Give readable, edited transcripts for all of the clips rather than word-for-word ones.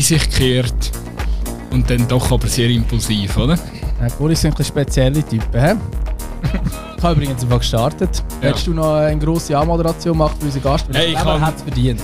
sich gekehrt und dann doch aber sehr impulsiv, oder? Ja, Goris sind ein bisschen spezielle Typen, hä? Ich habe übrigens einfach gestartet. Ja. Hättest du noch eine grosse Anmoderation gemacht für unseren Gast? Hey, ich hat es verdient.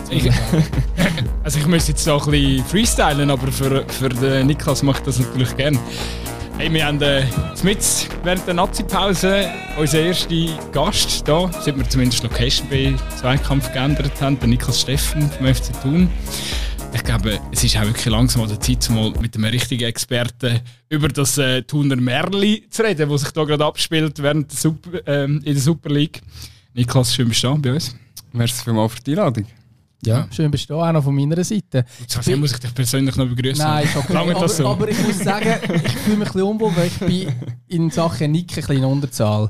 Also ich müsste jetzt so ein bisschen freestylen, aber für den Niklas mache ich das natürlich gerne. Hey, wir haben mitten während der Nazi-Pause unseren ersten Gast da, seit wir zumindest Location bei Zweikampf geändert haben, der Niklas Steffen vom FC Thun. Ich glaube, es ist auch wirklich langsam an der Zeit, mal mit einem richtigen Experten über das Thuner Märli zu reden, das sich hier gerade abspielt während der in der Super League. Niklas, schön bist du da bei uns. Merci vielmals für die Einladung. Ja, schön bist du auch noch von meiner Seite. Jetzt muss ich dich persönlich noch begrüßen. Nein, ist okay. Aber ich muss sagen, ich fühle mich ein bisschen unwohl, weil ich bin in Sachen Nick ein bisschen in Unterzahl.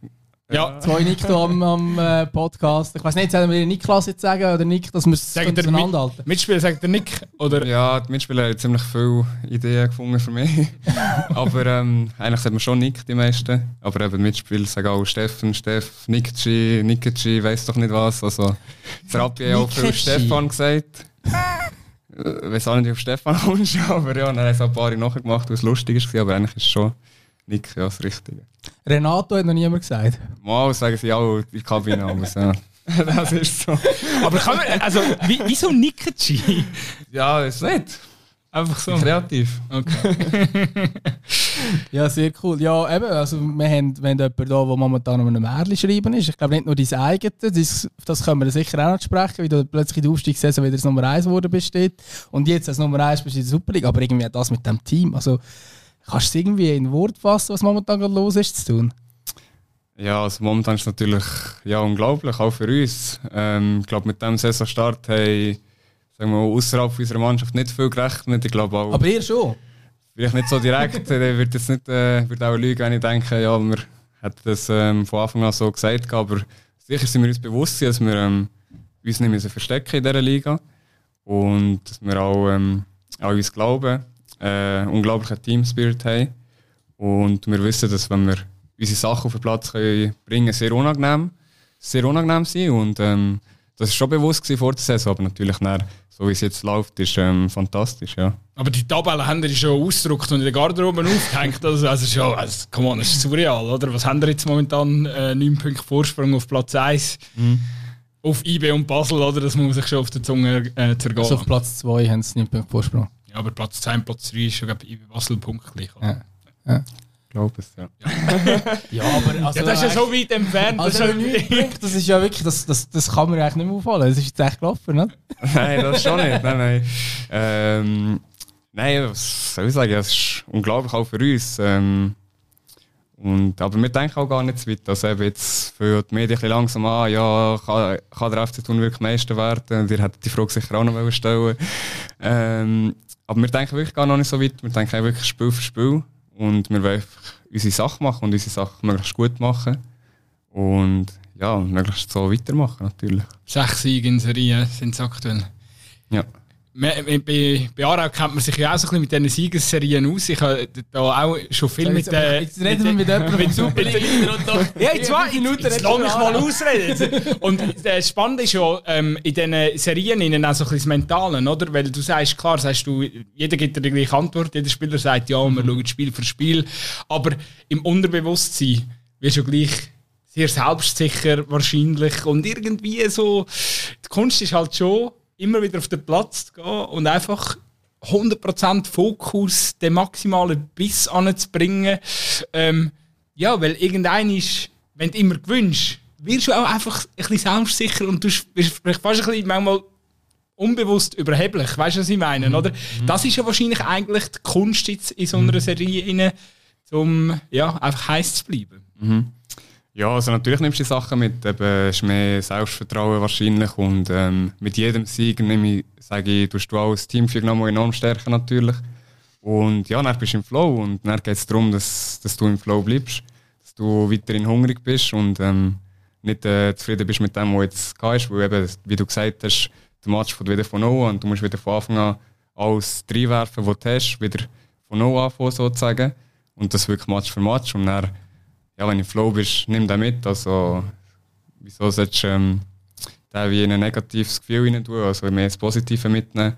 Ja. 2 Nick hier am Podcast. Ich weiss nicht, sollen wir Niklas jetzt sagen oder Nick, dass wir es auseinanderhalten? Mitspieler sagt der Nick? Oder? Ja, die Mitspieler haben ziemlich viele Ideen gefunden für mich. Aber eigentlich sagt man schon Nick, die meisten. Aber eben die Mitspieler sagen auch Steffen, Steff, Nikci, Nikici, weiss doch nicht was. Also, der Rappi hat auch viel Stefan gesagt. Ich weiß auch nicht, ob Stefan kommst, aber ja, dann haben es auch ein paar nachher gemacht, weil es lustig war. Aber eigentlich ist es schon Nick, ja, das Richtige. Renato hat noch niemand gesagt. Mal sagen sie auch in der Kabine, aber ja. Das ist so. Aber kann man, also, wieso Nikici? Ja, ist nicht. Einfach so. Kreativ. Okay. Ja, sehr cool. Ja, eben, also wir haben jemanden da, der momentan um einem Märchen schreiben ist. Ich glaube nicht nur dein eigenes, das können wir sicher auch noch sprechen, wie du plötzlich in der Aufstiegssaison wieder das Nummer 1 geworden bist. Und jetzt als Nummer 1 bist du in der Super League. Aber irgendwie das mit dem Team. Also, kannst du irgendwie in Wort fassen, was momentan gerade los ist zu tun? Ja, also momentan ist es natürlich unglaublich, auch für uns. Ich glaube, mit dem Saisonstart haben sagen wir, außerhalb unserer Mannschaft nicht viel gerechnet. Ich glaube auch, aber ihr schon? Vielleicht nicht so direkt. Wird jetzt nicht auch lügen, wenn ich denke, ja, wir hätten das von Anfang an so gesagt. Aber sicher sind wir uns bewusst, dass wir uns nicht mehr verstecken in dieser Liga. Und dass wir auch an uns glauben, unglaublichen Teamspirit haben. Und wir wissen, dass wenn wir unsere Sachen auf den Platz bringen können, sehr unangenehm sind. Und das war schon bewusst vor der Saison, aber natürlich nicht, so wie es jetzt läuft, ist fantastisch. Ja. Aber die Tabelle haben die schon ausgedruckt und in der Garderobe aufgehängt. Come on, das ist surreal, oder? Was haben wir jetzt momentan? 9 Punkte Vorsprung auf Platz 1. Auf IB und Basel, oder? Das muss sich schon auf der Zunge zergehen. Also auf Platz 2 haben sie 9 Punkte Vorsprung. Ja, aber Platz 2 und Platz 3 ist schon IB Basel punktgleich. Ja. Ich glaube es, ja. Ja, aber also, das ist ja so weit entfernt. Also das ist ja wirklich, das kann mir eigentlich nicht mehr auffallen. Das ist jetzt echt gelaufen, ne? Nein, das schon nicht. Nein. Nein, was soll ich sagen? Es ist unglaublich auch für uns. Aber wir denken auch gar nicht so weit. Also eben jetzt für die Medien ein langsam an, ja, kann der FC Thun wirklich Meister werden? Und ihr hättet die Frage sicher auch noch stellen. Aber wir denken wirklich gar noch nicht so weit. Wir denken wirklich Spiel für Spiel. Und wir wollen einfach unsere Sache machen und unsere Sache möglichst gut machen. Und ja, möglichst so weitermachen natürlich. 6 Siege in Serie sind es aktuell. Ja. Bei Aarau kennt man sich ja auch so ein bisschen mit diesen Siegesserien aus. Ich habe da auch schon viel jetzt reden wir mit jemandem mit Superliga und doch. Ja, in 2 Minuten jetzt lass mich mal ausreden. Und das Spannende ist ja in diesen Serien auch so ein bisschen das Mentale, oder? Weil du sagst, klar, jeder gibt dir die gleiche Antwort, jeder Spieler sagt, ja, wir schauen Spiel für Spiel. Aber im Unterbewusstsein wirst du gleich sehr selbstsicher wahrscheinlich. Und irgendwie so, die Kunst ist halt schon, immer wieder auf den Platz zu gehen und einfach 100% Fokus, den maximalen Biss anzubringen. Ja, weil irgendein ist, wenn du immer gewünscht, wirst du auch einfach ein bisschen selbstsicher und du bist fast ein bisschen manchmal unbewusst überheblich. Weißt du, was ich meine? Oder? Das ist ja wahrscheinlich eigentlich die Kunst jetzt in so einer Serie, um einfach heiß zu bleiben. Ja, also natürlich nimmst du die Sachen mit, eben, ist mehr Selbstvertrauen wahrscheinlich und mit jedem Sieg tust du auch das Team nochmal enorm stärken natürlich. Und ja, dann bist du im Flow und dann geht es darum, dass du im Flow bleibst, dass du weiterhin hungrig bist und nicht zufrieden bist mit dem, was jetzt gehst, weil eben, wie du gesagt hast, der Match fängt wieder von null und du musst wieder von Anfang an alles reinwerfen, was du hast, wieder von null anfangen sozusagen und das wirklich Match für Match und dann, ja, wenn du im Flow bist, nimm den mit. Also, wieso solltest du den wie in ein negatives Gefühl rein tun, also mehr das Positive mitnehmen.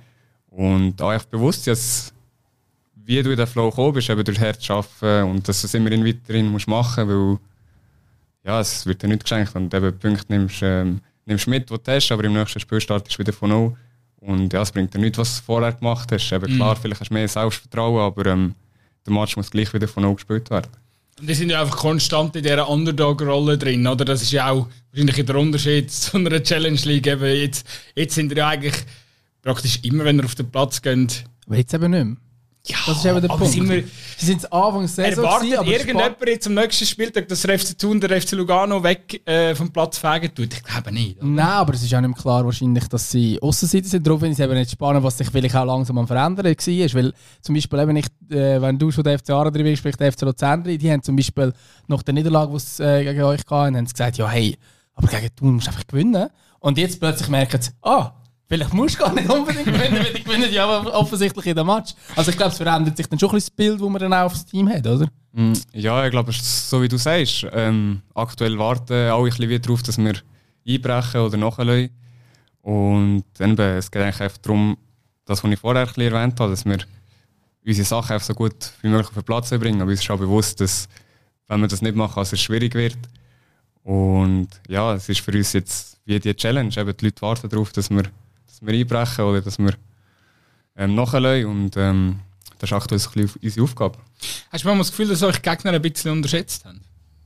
Und auch einfach bewusst, dass wie du in den Flow gekommen bist, eben durch hart arbeiten und dass du es immerhin weiterhin musst machen musst, weil es wird dir nicht geschenkt und eben Punkte nimmst mit, die du hast, aber im nächsten Spiel startest du wieder von null. Und es bringt dir nichts, was du vorher gemacht hast. Eben klar, vielleicht hast du mehr Selbstvertrauen, aber der Match muss gleich wieder von null gespielt werden. Und die sind ja einfach konstant in dieser Underdog-Rolle drin, oder? Das ist ja auch wahrscheinlich der Unterschied zu einer Challenge League. Eben jetzt sind ja eigentlich praktisch immer, wenn ihr auf den Platz geht. Aber jetzt eben nicht mehr. Ja, das ist eben der Punkt. Sie sind Anfang der Saison erwartet aber irgendjemand jetzt am nächsten Spieltag, dass der FC Thun der FC Lugano weg vom Platz fegen tut? Ich glaube nicht. Oder? Nein, aber es ist auch nicht mehr klar wahrscheinlich, dass sie Aussenseiter sind. Darauf finde ich es eben nicht spannend, was sich vielleicht auch langsam am Verändern war. Weil zum Beispiel eben nicht, wenn du schon der FC Aarau drin bist, sprich der FC Luzern drin, die haben zum Beispiel nach der Niederlage, die es gegen euch gab, haben sie gesagt, ja hey, aber gegen Thun musst du einfach gewinnen. Und jetzt plötzlich merken sie, vielleicht musst du gar nicht unbedingt gewinnen, weil die gewinnen ja offensichtlich in dem Match. Also ich glaube, es verändert sich dann schon ein bisschen das Bild, das man dann auch aufs Team hat, oder? Ja, ich glaube, es ist so wie du sagst. Aktuell warten alle ein bisschen wieder darauf, dass wir einbrechen oder nachlegen. Und dann, es geht eigentlich einfach darum, das, was ich vorher ein bisschen erwähnt habe, dass wir unsere Sachen einfach so gut wie möglich auf den Platz bringen. Aber uns ist auch bewusst, dass, wenn wir das nicht machen, es schwierig wird. Und ja, es ist für uns jetzt wie die Challenge. Eben die Leute warten darauf, dass wir einbrechen oder dass wir nachlegen. Und das ist aktuell ein bisschen unsere Aufgabe. Hast du manchmal das Gefühl, dass euch Gegner ein bisschen unterschätzt haben?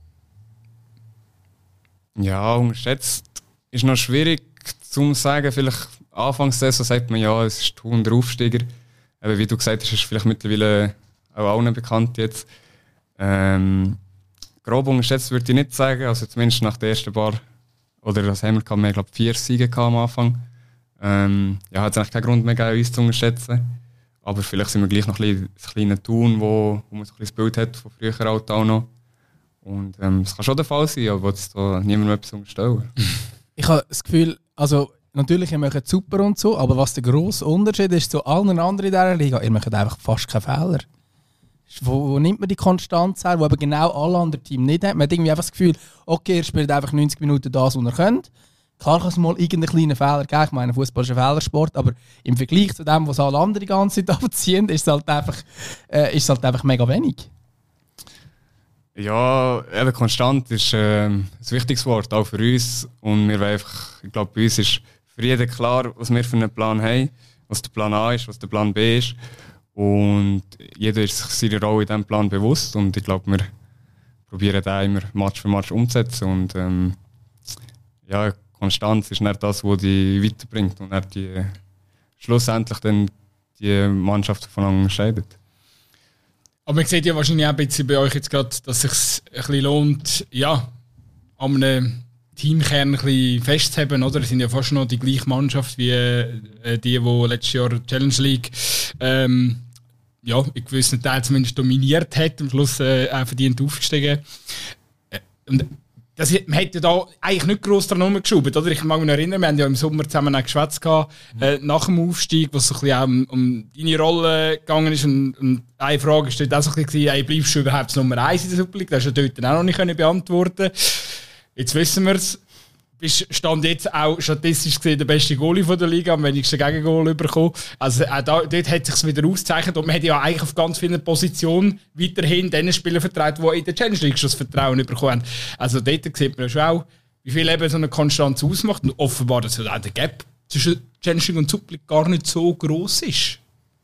Ja, unterschätzt ist noch schwierig zu sagen. Vielleicht anfangs der Saison sagt man, ja, es ist Thun der Aufsteiger. Aber wie du gesagt hast, ist es vielleicht mittlerweile auch allen bekannt jetzt. Grob unterschätzt würde ich nicht sagen. Also zumindest nach der ersten paar, oder das haben wir, glaube 4 Siege am Anfang. Hat es eigentlich keinen Grund mehr gegeben, uns zu unterschätzen. Aber vielleicht sind wir gleich noch ein kleiner Thun, wo man so ein das Bild hat von früher halt auch noch. Und es kann schon der Fall sein, aber ich will da niemandem etwas unterstellen. Ich habe das Gefühl, also natürlich, ihr macht super und so, aber was der grosse Unterschied ist zu allen anderen in dieser Liga, ihr macht einfach fast keine Fehler. Wo nimmt man die Konstanz her, wo eben genau alle anderen Teams nicht haben? Man hat irgendwie einfach das Gefühl, okay, ihr spielt einfach 90 Minuten das, was ihr könnt. Klar kann es mal irgendeinen kleinen Fehler geben, ich meine, Fußball ist ein Fehlersport, aber im Vergleich zu dem, was alle anderen die ganze Zeit abziehen, ist es halt einfach mega wenig. Ja, eben konstant ist ein wichtiges Wort, auch für uns. Und wir einfach, ich glaube, bei uns ist für jeden klar, was wir für einen Plan haben, was der Plan A ist, was der Plan B ist. Und jeder ist sich seiner Rolle in diesem Plan bewusst. Und ich glaube, wir probieren den immer Match für Match umzusetzen. Und Konstanz ist nicht das, was die weiterbringt und nicht die schlussendlich dann die Mannschaft voneinander entscheidet. Aber man sieht ja wahrscheinlich auch ein bisschen bei euch jetzt gerade, dass es sich ein bisschen lohnt, ja, an einem Teamkern ein bisschen festzuhalten, oder? Es sind ja fast noch die gleiche Mannschaft wie die letztes Jahr die Challenge League in gewissen Teilen zumindest dominiert hat, am Schluss auch verdient aufgestiegen. Und man hat ja da eigentlich nicht gross dran rumgeschoben, oder? Ich mag mich noch erinnern, wir haben ja im Sommer zusammen auch geschwätzt nach dem Aufstieg, wo es so ein bisschen auch um deine Rolle gegangen ist. Und eine Frage ist dort auch so ein bisschen, bleibst du überhaupt Nummer 1 in der Super League? Das hast du dort auch noch nicht beantworten. Jetzt wissen wir es. Stand jetzt auch statistisch gesehen der beste Goalie von der Liga, am wenigsten Gegengol bekommen. Also auch dort hat es sich wieder ausgezeichnet und man hat ja eigentlich auf ganz vielen Positionen weiterhin den Spielern vertraut, die in der Challenge League schon das Vertrauen bekommen haben. Also dort sieht man ja schon auch, wie viel eben so eine Konstanz ausmacht und offenbar, dass auch der Gap zwischen Challenge League und Super League gar nicht so gross ist.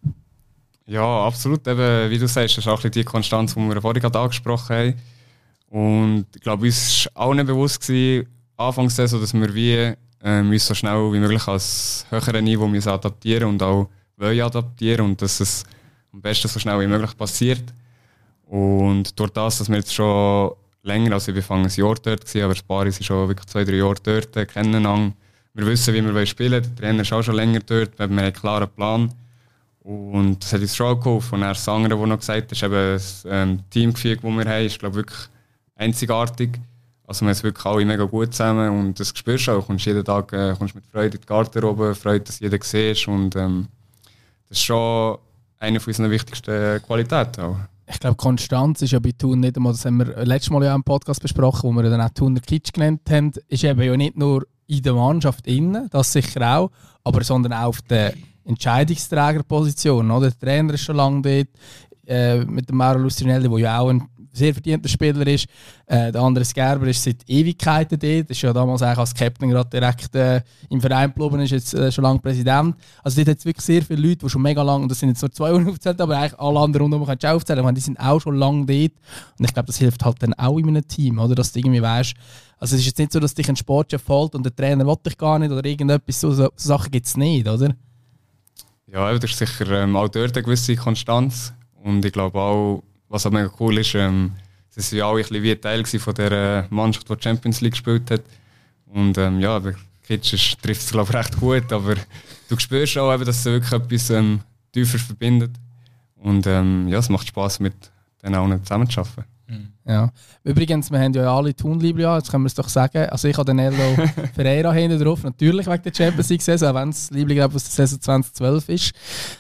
Ja, absolut. Eben, wie du sagst, das ist auch die Konstanz, die wir vorhin gerade angesprochen haben. Und ich glaube, uns war auch nicht bewusst gewesen, Anfangs der Saison, dass wir uns so schnell wie möglich als höhere Niveau adaptieren und auch wollen adaptieren und dass es am besten so schnell wie möglich passiert. Und durch das, dass wir jetzt schon länger, also ich war ein Jahr dort gewesen, aber Spari sind schon wirklich 2-3 Jahre dort, kennen einander. Wir wissen, wie wir spielen wollen. Der Trainer ist auch schon länger dort, wir haben einen klaren Plan. Und das hat uns schon geholfen. Und das andere, was noch gesagt hast, eben das Teamgefüge, das wir haben, ist glaube ich, wirklich einzigartig. Also wir sind wirklich alle mega gut zusammen und das spürst du auch. Kommst jeden Tag kommst mit Freude in die Garderobe, Freude, dass jeder siehst. Und das ist schon eine unserer wichtigsten Qualitäten auch. Ich glaube, Konstanz ist ja bei Thun nicht einmal, das haben wir letztes Mal ja im Podcast besprochen, wo wir dann auch Thuner Kitsch genannt haben, ist eben ja nicht nur in der Mannschaft innen, das sicher auch, aber sondern auch auf der Entscheidungsträgerposition. Oder? Der Trainer ist schon lange dort, mit dem Mauro Lustrinelli, der ja auch ein sehr verdienter Spieler ist. Der Andres Gerber ist seit Ewigkeiten dort. Ist ja damals eigentlich als Captain gerade direkt im Verein geblieben, ist jetzt schon lange Präsident. Also dort hat es wirklich sehr viele Leute, die schon mega lange, und das sind jetzt nur 2 aufgezählt, aber eigentlich alle anderen rundherum kannst du auch aufzählen. Ich meine, die sind auch schon lange dort. Und ich glaube, das hilft halt dann auch in einem Team, oder? Dass du irgendwie weißt, also es ist jetzt nicht so, dass dich ein Sportchef fällt und der Trainer will dich gar nicht oder irgendetwas, so Sachen gibt es nicht, oder? Ja, das ist sicher auch dort eine gewisse Konstanz. Und ich glaube auch, was auch mega cool ist, sie waren ja auch ein bisschen wie Teil von der Mannschaft, die Champions League gespielt hat. Und ja, aber Kitsch trifft es glaube ich recht gut, aber du spürst auch, dass es wirklich etwas tiefer verbindet. Und ja, es macht Spass, mit denen auch zusammenzuarbeiten. Ja. Übrigens, wir haben ja alle Thunliebli an, jetzt können wir es doch sagen. Also ich habe den Nello Ferreira hinten drauf, natürlich wegen der Champions League-Saison, auch wenn es Liebling aus der Saison 2012 ist.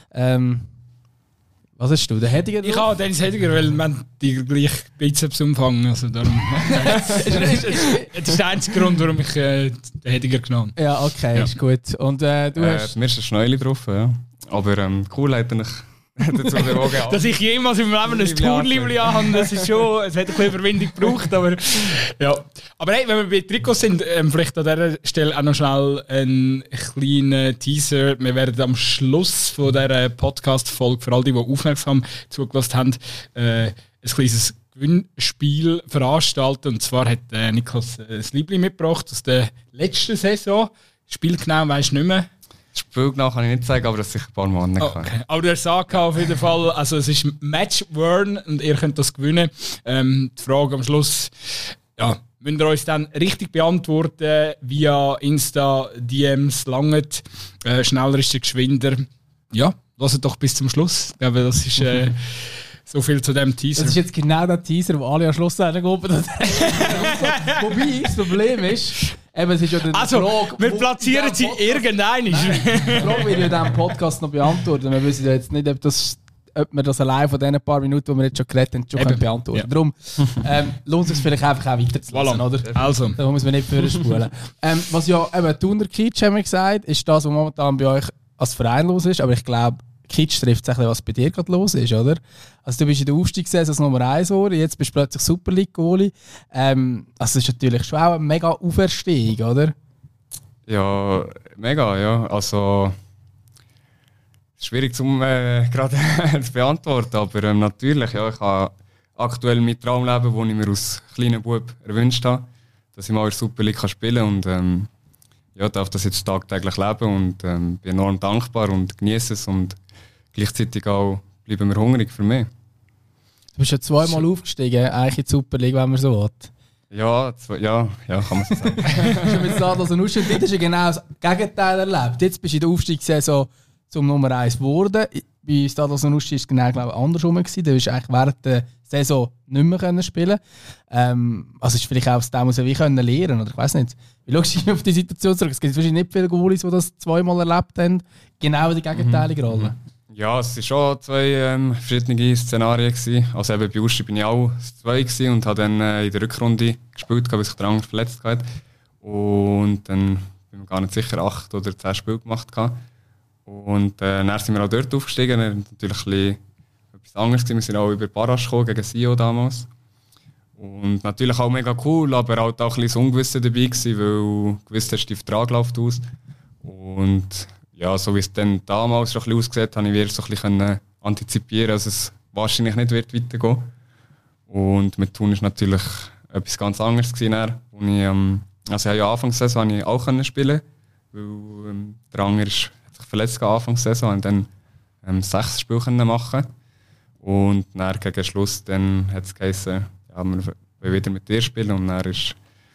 Was hast du, den Hediger? Ich habe Dennis Hediger, weil man die gleichen Bizeps umfangen. Also darum. Das ist der einzige Grund, warum ich den Hediger genommen habe. Ja, okay, ja. Ist gut. Und du hast... Mir ist ein Schnäuli drauf, ja. Aber cool hat er nicht dazu bewogen. Dass ich jemals in meinem Leben ein Turnliebli habe, das ist schon... Es hat ein bisschen Überwindung gebraucht, aber... Ja. Aber hey, wenn wir bei Trikots sind, vielleicht an dieser Stelle auch noch schnell einen kleinen Teaser. Wir werden am Schluss von dieser Podcast-Folge, für all die aufmerksam zugelassen haben, ein kleines Gewinnspiel veranstalten. Und zwar hat Niklas das Liebli mitgebracht aus der letzten Saison. Spielgenau weisst du nicht mehr. Das Spiel genau kann ich nicht sagen, aber das sicher ein paar Mal nicht. Okay. Aber der sagt auf jeden Fall, also es ist Match-Worn und ihr könnt das gewinnen. Die Frage am Schluss, ja, müsst ihr uns dann richtig beantworten via Insta, DMs, langet, schneller ist der geschwinder. Ja, lasst doch bis zum Schluss. Ich glaube, das ist so viel zu dem Teaser. Das ist jetzt genau der Teaser, den alle am Schluss sagen. Wobei das Problem ist, eben, es ist ja die Frage, wir platzieren sie irgendein. Die Frage wird ja in diesem Podcast noch beantworten. Wir wissen ja jetzt nicht, ob wir das allein von den paar Minuten, die wir jetzt schon geredet haben, schon beantworten können. Darum lohnt es sich vielleicht einfach auch weiterzulassen, oder? Also. Da muss man nicht vorspulen. Was ja eben Thunder Kitsch, haben wir gesagt, ist das, was momentan bei euch als Verein los ist. Aber ich glaube, Kitsch trifft es, was bei dir gerade los ist, oder? Also du bist in der Aufstiegssaison als Nummer 1 geworden, jetzt bist du plötzlich Super League-Goalie. Also das ist natürlich schon auch eine mega Auferstehung, oder? Ja, mega, ja. Also schwierig gerade zu beantworten, aber natürlich, ja, ich habe aktuell mein Traumleben, das ich mir als kleiner Bub erwünscht habe, dass ich mal in der Super League spielen kann und ja, darf das jetzt tagtäglich leben und bin enorm dankbar und genieße es und gleichzeitig auch bleiben wir hungrig für mich. Du bist ja 2-mal aufgestiegen, eigentlich in die Super League, wenn man so will. Ja, kann man so sagen. Du bist da, also hast du genau das Gegenteil erlebt. Jetzt bist du in der Aufstiegssaison zum Nummer 1 geworden. Bei Stade Nuschti war es genau, glaube ich, andersrum. Da hast du eigentlich während der Saison nicht mehr spielen können. Also ist vielleicht auch aus dem wie lernen können, oder ich weiß nicht. Wie schaust du auf die Situation zurück? Es gibt wahrscheinlich nicht viele Goalies, die das 2-mal erlebt haben. Genau die gegenteilige Rolle. Ja, es waren schon 2 verschiedene Szenarien gewesen. Also eben bei Usti bin ich auch 2 gewesen und habe dann in der Rückrunde gespielt, weil ich den Rang verletzt hatte. Und dann bin ich gar nicht sicher 8 oder 10 Spiele gemacht. Und dann sind wir auch dort aufgestiegen. Natürlich etwas anderes. Wir sind auch über Parasch gekommen, gegen Sio damals. Und natürlich auch mega cool, aber auch ein bisschen das Ungewisse dabei gewesen, weil du gewusst hast, der Vertrag läuft aus. Und ja, so wie es dann damals schon ein bisschen ausgesehen hat, habe ich wieder so ein bisschen antizipieren, dass es wahrscheinlich nicht wird weitergehen. Und mit Thun ist natürlich etwas ganz anderes gewesen. Also ich ja Anfang der Saison auch spielen, weil der Anger hat sich verletzt Anfang der Saison und dann 6 Spiele machen. Und dann gegen Schluss dann hat es geheißen, ja, wir wollen wieder mit dir spielen. Und dann ist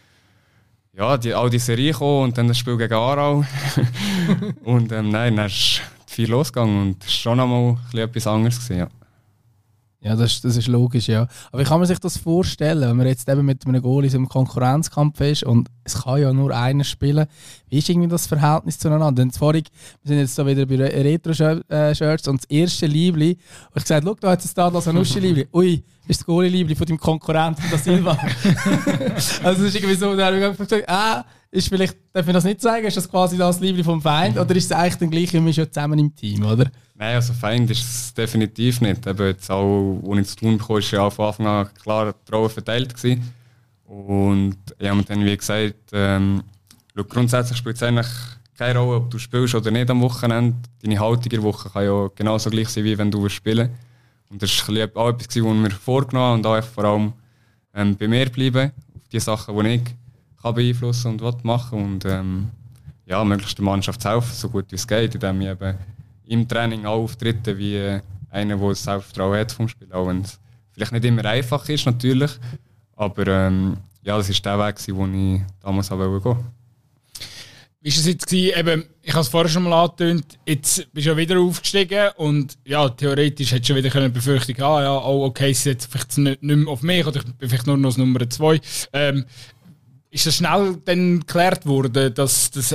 ja, auch die Serie gekommen und dann das Spiel gegen Aarau. Und dann ist viel losgegangen und es war schon einmal etwas anderes gewesen, ja. Ja, das ist logisch, ja. Aber wie kann man sich das vorstellen, wenn man jetzt eben mit einem Goalie im Konkurrenzkampf ist und es kann ja nur einer spielen. Wie ist irgendwie das Verhältnis zueinander? Denn wir sind jetzt da wieder bei Retro-Shirts und das erste Liebli, und ich gesagt, schau, da hat es da das Anuschi-Liebli. Ui, ist das Goalie-Liebli von deinem Konkurrenten, das Silva. Also es ist irgendwie so, da habe ich gesagt, ist vielleicht, darf ich das nicht sagen, ist das quasi das Liebling vom Feind oder ist es eigentlich dann gleich immer schon zusammen im Team, oder? Nein, also Feind ist es definitiv nicht. Eben jetzt auch, als ich zu tun bekam, war ja von Anfang an klar die Rollen verteilt gewesen. Und ich habe mir dann wie gesagt, grundsätzlich spielt es eigentlich keine Rolle, ob du spielst oder nicht am Wochenende. Deine Haltung in der Woche kann ja genauso gleich sein, wie wenn du spielen willst. Und das war auch etwas, was ich mir vorgenommen habe und auch vor allem bei mir bleiben, auf die Sachen, die ich kann beeinflussen und machen und ja, möglichst der Mannschaft zu helfen, so gut wie es geht, indem ich eben im Training auch auftrete wie einer, der das Selbstvertrauen hat vom Spiel. Auch wenn es vielleicht nicht immer einfach ist, natürlich, aber ja, das war der Weg, den ich damals gehen wollte. Wie war es jetzt gewesen? Eben, ich habe es vorher schon mal angetönt, jetzt bist du ja wieder aufgestiegen und ja, theoretisch hättest du schon wieder eine Befürchtung haben, ja, oh, okay, es ist jetzt vielleicht nicht mehr auf mich oder ich bin vielleicht nur noch das Nummer 2. Ist das schnell dann geklärt worden, dass ist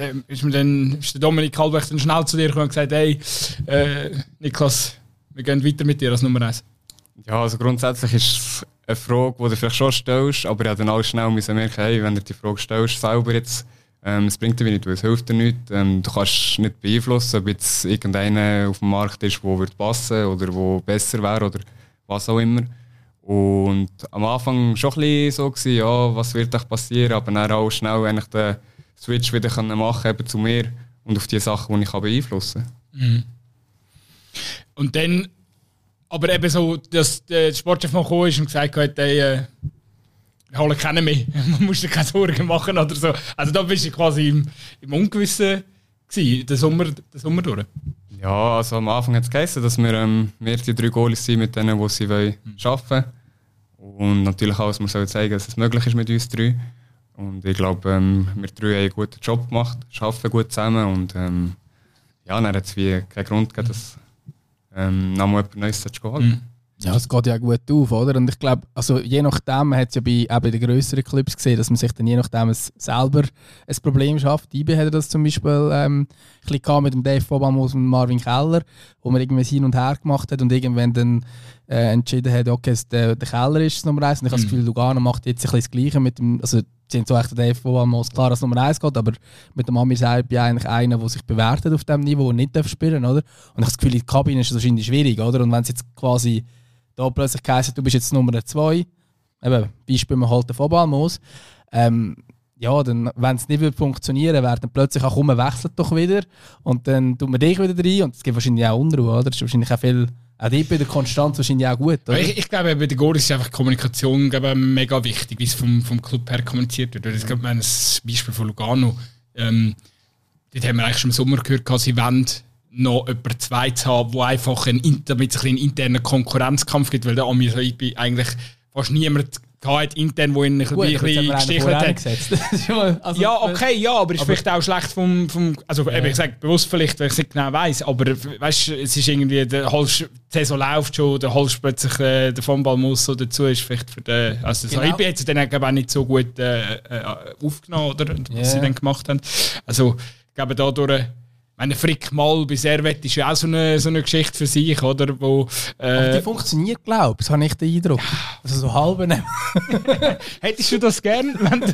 der Dominik Halbrecht dann schnell zu dir gekommen und gesagt, hey, Niklas, wir gehen weiter mit dir als Nummer 1? Ja, also grundsätzlich ist es eine Frage, die du vielleicht schon stellst, aber ich habe dann auch schnell merken, hey, wenn du die Frage stellst, selber jetzt, es bringt dir nicht, weil es hilft dir nicht. Du kannst nicht beeinflussen, ob jetzt irgendeiner auf dem Markt ist, der passen oder der besser wäre oder was auch immer. Und am Anfang schon ein bisschen so gewesen, ja, was wird echt passieren, aber dann auch schnell eigentlich den Switch wieder machen eben zu mir und auf die Sachen, die ich beeinflussen kann. Mhm. Und dann, aber eben so, dass der Sportchef mal gekommen ist und gesagt hat, ey, wir holen keinen mehr, man muss dir keine Sorgen machen oder so. Also da bist du quasi im Ungewissen gewesen, den Sommer durch. Ja, also am Anfang hat es geheißen, dass wir die 3 Goalies sind mit denen, die sie arbeiten wollen. Und natürlich auch, dass wir zeigen, dass es möglich ist mit uns 3. Und ich glaube, wir 3 haben einen guten Job gemacht, arbeiten gut zusammen und ja, dann hat es wie keinen Grund gegeben, dass nochmal jemand Neues zu holen. Ja, es geht ja gut auf, oder? Und ich glaube, also je nachdem, man hat es ja bei den grösseren Clubs gesehen, dass man sich dann je nachdem selber ein Problem schafft. IB hatte das zum Beispiel ein bisschen mit dem Dave Obamos und Marvin Keller, wo man irgendwie hin und her gemacht hat und irgendwann dann entschieden hat, okay, der Keller ist Nummer 1. Und ich habe das Gefühl, Lugano macht jetzt ein bisschen das Gleiche mit dem, also sie sind so echt der Dave Obamos klar als Nummer 1 geht, aber mit dem Amir Selb ja eigentlich einer, der sich bewertet auf diesem Niveau und nicht spielen darf, oder? Und ich habe das Gefühl, in der Kabine ist es wahrscheinlich schwierig, oder? Und wenn es jetzt quasi da plötzlich heisst, du bist jetzt Nummer 2, eben, Beispiel, man holt den Footballmaus, ja, dann, wenn es nicht funktionieren würde, dann plötzlich auch wechselt doch wieder und dann tun wir dich wieder rein und es gibt wahrscheinlich auch Unruhe, oder? Das ist wahrscheinlich auch viel, auch die bei der Konstanz wahrscheinlich auch gut, oder? Ich glaube, bei den Goalies ist einfach Kommunikation mega wichtig, wie es vom Club her kommuniziert wird. Es gibt ein Beispiel von Lugano, dort haben wir eigentlich schon im Sommer gehört, sie wollen noch jemanden zwei zu haben, der einfach damit es einen internen Konkurrenzkampf gibt, weil der Amir Saibi eigentlich fast niemand hat intern, der ihn ein bisschen gestichelt hat. Also ja, okay, ja, aber ist vielleicht auch schlecht vom also ich sage bewusst vielleicht, weil ich es nicht genau weiss, aber weißt, es ist irgendwie, die Saison läuft schon, der holst plötzlich den Vonballmus so dazu, ist vielleicht für den, also genau. Saibi hat es dann auch nicht so gut aufgenommen, oder, was sie dann gemacht haben. Also ich glaube dadurch, meine Frick Mal bei Servet ist ja auch so eine Geschichte für sich, oder? Wo, aber die funktioniert, glaube ich, habe ich den Eindruck. Also so halbe. Hättest du das gern,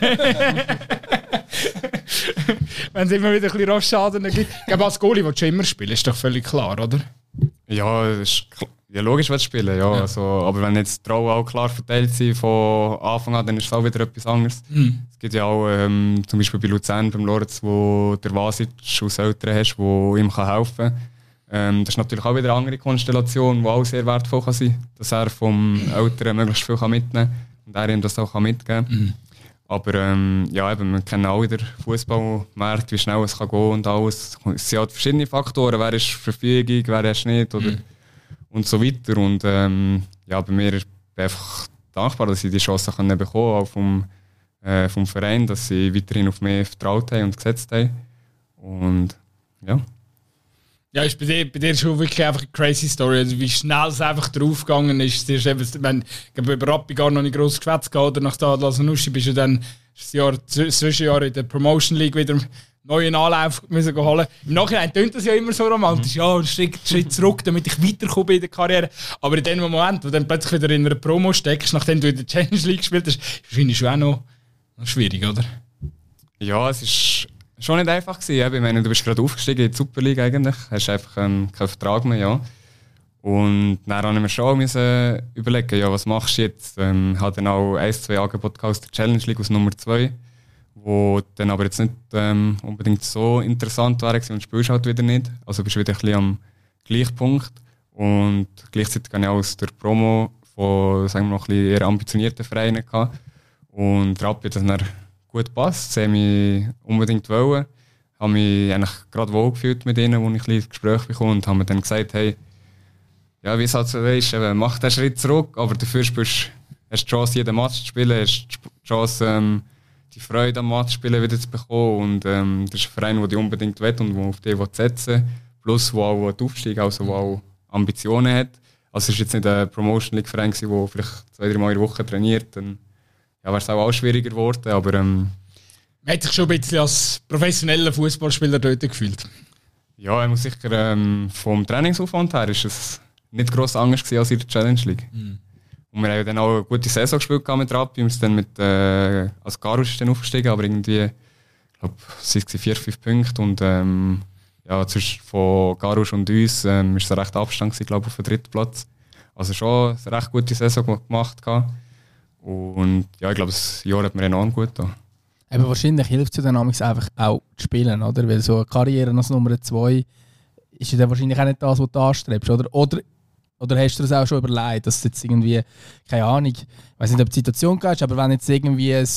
wenn es immer wieder ein bisschen Rostschaden gibt? Ich glaube, als Goalie willst du immer spielen, ist doch völlig klar, oder? Ja, das ist ja, logisch, willst du spielen, ja. Also, aber wenn jetzt die Rollen auch klar verteilt sind von Anfang an, dann ist es auch wieder etwas anderes. Es gibt ja auch zum Beispiel bei Luzern, beim Lorenz, wo der Vasic aus Eltern hast, der ihm helfen kann. Das ist natürlich auch wieder eine andere Konstellation, die auch sehr wertvoll kann sein kann, dass er vom Eltern möglichst viel mitnehmen kann und er ihm das auch mitgeben kann. Aber ja, eben, wir kennen auch den Fußballmarkt, wie schnell es kann gehen und alles. Es sind halt verschiedene Faktoren, wer ist verfügig, wer ist nicht oder und so weiter. Und ja, bei mir bin ich einfach dankbar, dass ich die Chance bekommen habe, auch vom Verein, dass sie weiterhin auf mich vertraut haben und gesetzt haben. Und ja. Ja, ist bei dir schon wirklich einfach eine crazy Story. Also wie schnell es einfach draufgegangen ist. Ich glaube, über Rappi gar noch nicht gross geschwätzt geht, oder nach der Lasanuschi bist du dann das Zwischenjahr in der Promotion League wieder einen neuen Anlauf müssen holen. Im Nachhinein tönt das ja immer so romantisch. Ja, einen Schritt zurück, damit ich weiterkomme in der Karriere. Aber in dem Moment, wo du dann plötzlich wieder in einer Promo steckst, nachdem du in der Challenge League gespielt hast, ist wahrscheinlich schon auch noch schwierig, oder? Ja, es ist schon nicht einfach gewesen. Ich meine, du bist gerade aufgestiegen in die Superliga eigentlich. Hast einfach keinen Vertrag mehr, ja. Und dann musste ich mir schon überlegen, ja, was machst du jetzt? Ich hatte dann auch 1-2 Angebote aus der Challenge League aus Nummer 2, wo dann aber jetzt nicht unbedingt so interessant waren und spielst halt wieder nicht. Also bist du wieder ein bisschen am gleichen Punkt. Und gleichzeitig habe ich auch aus der Promo von, sagen wir noch, ein bisschen eher ambitionierten Vereinen gehabt. Und Rappi hat das dann gut gepasst. Sie haben mich unbedingt wollen. Ich habe mich eigentlich gerade wohl gefühlt mit ihnen, wo ich ein bisschen ins Gespräch bekomme und haben mir dann gesagt, hey, ja, wie es halt so ist, mach den Schritt zurück, aber dafür hast du die Chance, jeden Match zu spielen, hast die Chance, die Freude am Match zu spielen wieder zu bekommen. Und das ist ein Verein, der dich unbedingt will und der auf dich setzen will. Plus, der auch aufsteigt, also der auch Ambitionen hat. Also es war jetzt nicht ein Promotion League Verein, der vielleicht 2-3 Mal in der Woche trainiert. Dann wäre es auch schwieriger geworden, aber man hat sich schon ein bisschen als professioneller Fußballspieler dort gefühlt? Ja, ich muss sicher vom Trainingsaufwand her ist es nicht gross anders gewesen als in der Challenge League. Und wir haben dann auch eine gute Saison gespielt mit Rappi. Wir sind dann als Garus dann aufgestiegen, aber irgendwie, ich glaube, es waren 4-5 Punkte. Und ja, von Garus und uns war es ein rechter Abstand gewesen, glaube ich, auf den 3. Platz. Also schon eine recht gute Saison gemacht. Und ja, ich glaube, das Jahr hat mir enorm gut getan. Aber wahrscheinlich hilft es dir dann einfach auch zu spielen, oder? Weil so eine Karriere als Nummer 2 ist ja dann wahrscheinlich auch nicht das, was du anstrebst, oder hast du das auch schon überlegt, dass jetzt irgendwie, keine Ahnung, ich weiß nicht, ob die Situation geht, aber wenn jetzt irgendwie ein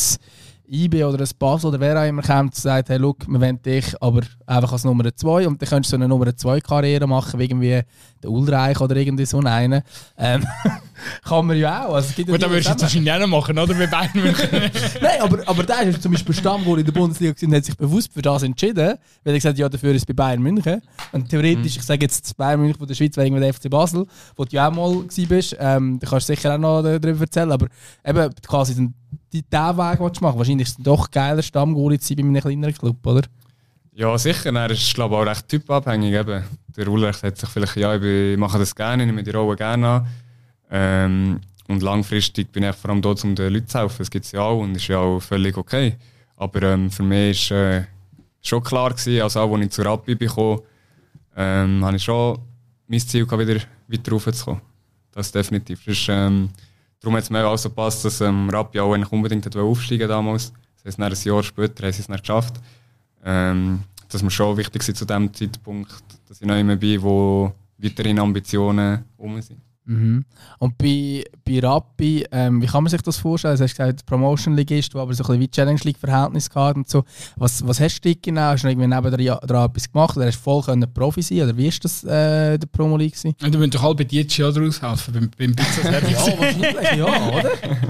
IB oder ein Basel oder wer auch immer kommt und sagt, hey, look, wir wollen dich aber einfach als Nummer 2 und dann könntest du so eine Nummer 2 Karriere machen, wie irgendwie der Ulreich oder irgendwie so einen. Kann man ja auch. Also, es gibt gut, dann würdest du jetzt wahrscheinlich auch noch machen, oder? Wie Bayern München. Nein, aber der ist zum Beispiel Stammgoal in der Bundesliga und hat sich bewusst für das entschieden, weil er gesagt hat, ja, dafür ist es bei Bayern München. Und theoretisch, ich sage jetzt, das Bayern München von der Schweiz wäre irgendwie der FC Basel, wo du ja auch mal bist. Da kannst du sicher auch noch darüber erzählen, aber eben quasi diesen Weg, den du machen, wahrscheinlich ist es doch geiler Stammgoal zu sein bei einem kleineren Club, oder? Ja, sicher. Er ist, glaube ich, auch recht typabhängig. Eben. Der Ulrich sagt sich vielleicht, ja, ich mache das gerne, ich nehme die Rolle gerne an. Und langfristig bin ich vor allem dort, um den Leuten zu helfen. Das gibt es ja auch und ist ja auch völlig okay. Aber für mich war schon klar gewesen, also auch als ich zu Rappi bekomme, habe ich schon mein Ziel gehabt, wieder weiter raufzukommen. Das definitiv. Darum hat es mir auch so gepasst, dass Rappi auch eigentlich unbedingt aufsteigen damals. Das heisst, ein Jahr später haben sie es nicht geschafft. Dass mir schon wichtig war zu dem Zeitpunkt, dass ich noch immer bin, wo weiterhin Ambitionen sind. Mhm. Und bei Rappi, wie kann man sich das vorstellen? Du hast gesagt, Promotion League ist, du aber so ein bisschen wie Challenge League Verhältnis gehabt und so. Was hast du genau? Hast du irgendwie nebendran etwas gemacht oder hast du voll Profi sein? Oder wie war das der Promo League? Ja, du musst doch halb bei DJ aushelfen, beim Pizza-Service. Ja, wahrscheinlich, ja, oder?